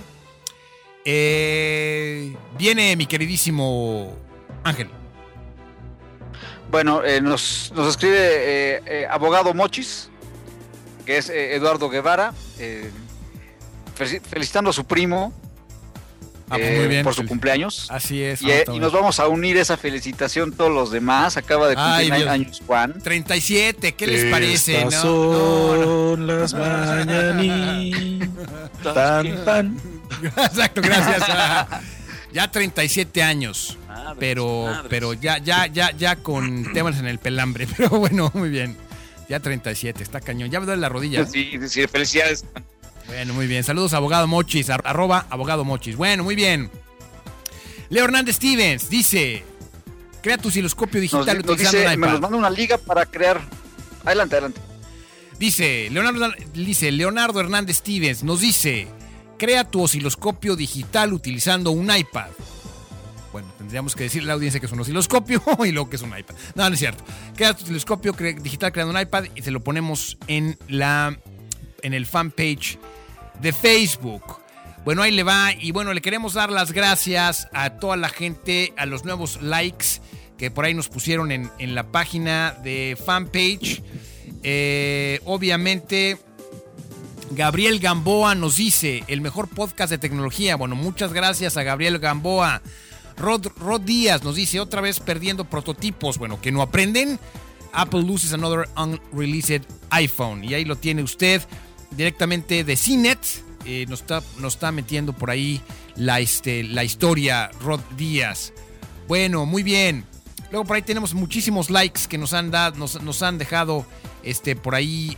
Viene mi queridísimo Ángel. Bueno, nos escribe abogado Mochis, que es Eduardo Guevara, felicitando a su primo Pues muy bien. por su cumpleaños. Así es. Y nos vamos a unir esa felicitación todos los demás. Acaba de Ay, cumplir Dios. años Juan. 37, ¿qué les parece? Estas No. son las mañanitas. Tan. Exacto, gracias. Ya 37 años. Madres, Pero madres. pero ya con temas en el pelambre. Pero bueno, muy bien. Ya 37, está cañón. Ya me duele la rodilla. Sí, felicidades. Bueno, muy bien. Saludos a Abogado Mochis, arroba Abogado Mochis. Bueno, muy bien. Leo Hernández Stevens dice, crea tu osciloscopio digital Nos utilizando dice, un me iPad. nos manda una liga para crear. Adelante. Dice Leonardo Hernández Stevens, nos dice, crea tu osciloscopio digital utilizando un iPad. Bueno, tendríamos que decirle a la audiencia que es un osciloscopio y luego que es un iPad. No, no es cierto. Crea tu osciloscopio digital creando un iPad y se lo ponemos en el fanpage de Facebook. Bueno, ahí le va. Y bueno, le queremos dar las gracias a toda la gente, a los nuevos likes que por ahí nos pusieron en la página de fanpage. Obviamente, Gabriel Gamboa nos dice, el mejor podcast de tecnología. Bueno, muchas gracias a Gabriel Gamboa. Rod Díaz nos dice, otra vez perdiendo prototipos. Bueno, que no aprenden. Apple loses another unreleased iPhone. Y ahí lo tiene usted directamente de CNET. Nos está metiendo por ahí la historia, Rod Díaz. Bueno, muy bien. Luego por ahí tenemos muchísimos likes que nos han dejado por ahí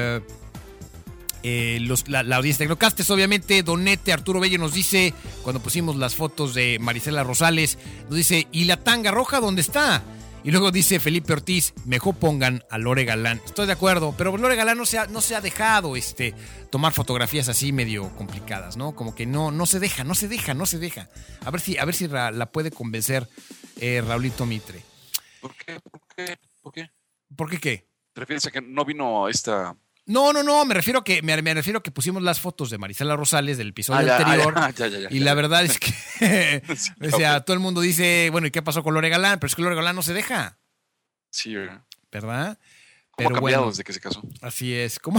la audiencia de Tecnocastes. Obviamente, Donete Arturo Bello nos dice, cuando pusimos las fotos de Marisela Rosales, nos dice, ¿y la tanga roja dónde está? Y luego dice Felipe Ortiz, mejor pongan a Lore Galán. Estoy de acuerdo, pero Lore Galán no se ha dejado tomar fotografías así medio complicadas, ¿no? Como que no se deja. A ver si la puede convencer Raulito Mitre. ¿Por qué? ¿Por qué qué? ¿Te refieres a que no vino esta...? No, me refiero que pusimos las fotos de Marisela Rosales del episodio ya, anterior. ya. Y la verdad es que Sí, o sea, todo el mundo dice, bueno, ¿y qué pasó con Lore Galán? Pero es que Lore Galán no se deja, Sí, ¿verdad? ¿verdad? ¿Cómo ha Pero cambiado bueno, desde que se casó? así es. ¿Cómo?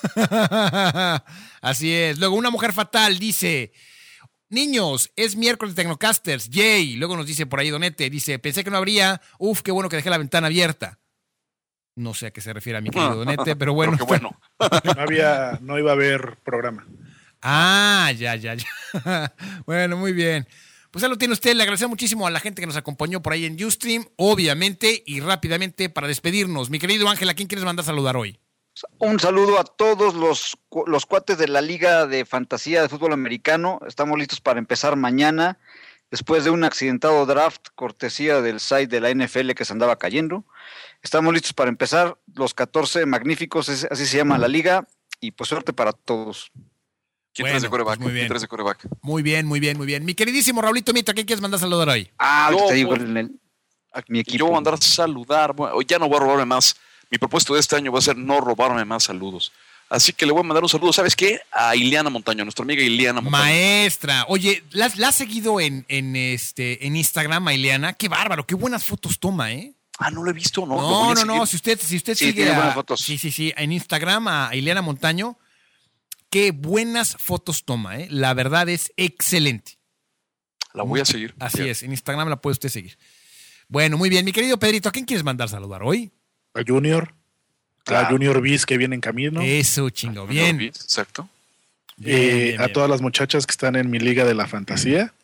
Así es. Luego, una mujer fatal dice, niños, es miércoles de Tecnocasters, yay. Luego nos dice por ahí Donete, dice, pensé que no habría, qué bueno que dejé la ventana abierta. No sé a qué se refiere a mi querido Donete, pero bueno. Pero qué bueno. No iba a haber programa. Ah, ya. Bueno, muy bien. Pues ya lo tiene usted. Le agradecemos muchísimo a la gente que nos acompañó por ahí en Ustream, obviamente, y rápidamente para despedirnos. Mi querido Ángel, ¿a quién quieres mandar a saludar hoy? Un saludo a todos los cuates de la Liga de Fantasía de Fútbol Americano. Estamos listos para empezar mañana. después de un accidentado draft cortesía del site de la NFL que se andaba cayendo. Estamos listos para empezar los 14 magníficos, así se llama la liga, y pues suerte para todos. ¿Quién traes de quarterback? Pues muy bien. ¿Quién traes de quarterback? Muy bien, muy bien, muy bien. Mi queridísimo Raulito Mitra, ¿qué quieres mandar a saludar hoy? Ahorita te digo pues, a mi equipo. Yo voy a mandar a saludar. Bueno, ya no voy a robarme más. Mi propósito de este año va a ser no robarme más saludos. Así que le voy a mandar un saludo, ¿sabes qué? A Ileana Montaño, nuestra amiga Ileana Montaño. Maestra. Oye, ¿la has seguido en Instagram, a Ileana? Qué bárbaro, qué buenas fotos toma, ¿eh? Ah, no lo he visto, ¿no? No. Si usted Sí, sigue tiene buenas fotos. Sí, en Instagram a Ileana Montaño, qué buenas fotos toma, ¿eh? La verdad es excelente. La voy a seguir. Así es, en Instagram la puede usted seguir. Bueno, muy bien. Mi querido Pedrito, ¿a quién quieres mandar saludar hoy? A Junior. A Junior Beast que viene en camino. Eso, chingo. Bien. Exacto. Bien. A todas las muchachas que están en mi liga de la fantasía.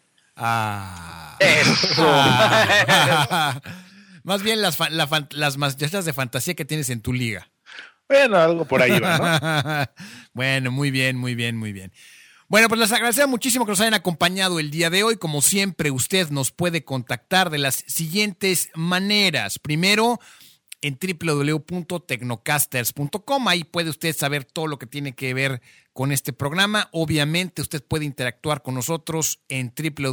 Más bien las muchachas de fantasía que tienes en tu liga. Bueno, algo por ahí va, ¿no? Bueno, muy bien. Bueno, pues les agradecemos muchísimo que nos hayan acompañado el día de hoy. Como siempre, usted nos puede contactar de las siguientes maneras. Primero, en www.tecnocasters.com. Ahí puede usted saber todo lo que tiene que ver con este programa. Obviamente, usted puede interactuar con nosotros en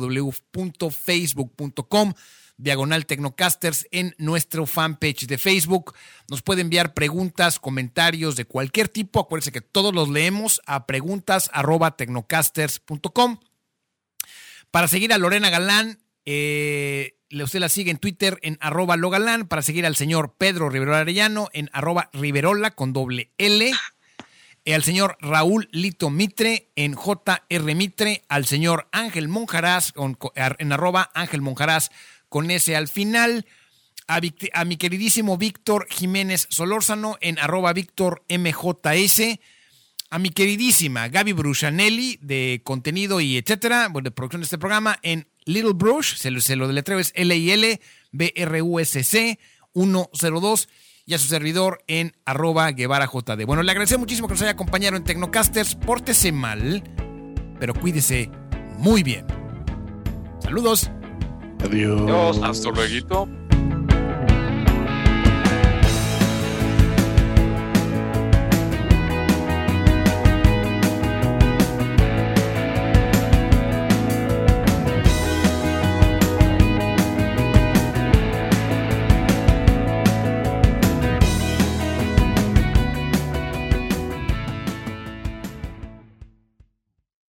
www.facebook.com/Tecnocasters en nuestro fanpage de Facebook. Nos puede enviar preguntas, comentarios de cualquier tipo. Acuérdense que todos los leemos a preguntas@tecnocasters.com. Para seguir a Lorena Galán, usted la sigue en Twitter en @logalán. Para seguir al señor Pedro Riverola Arellano en @Riverola con doble L. Al señor Raúl Lito Mitre en JR Mitre. Al señor Ángel Monjaraz en @Ángel Monjaraz con S al final. A mi queridísimo Víctor Jiménez Solórzano en @VíctorMJS. A mi queridísima Gaby Brushanelli de contenido y etcétera, de producción de este programa en Little Brush, se lo deletreo, es LILBRUSC 102, y a su servidor en @GuevaraJD. Bueno, le agradecemos muchísimo que nos haya acompañado en Tecnocasters. Pórtese mal, pero cuídese muy bien. Saludos. Adiós. Hasta luego.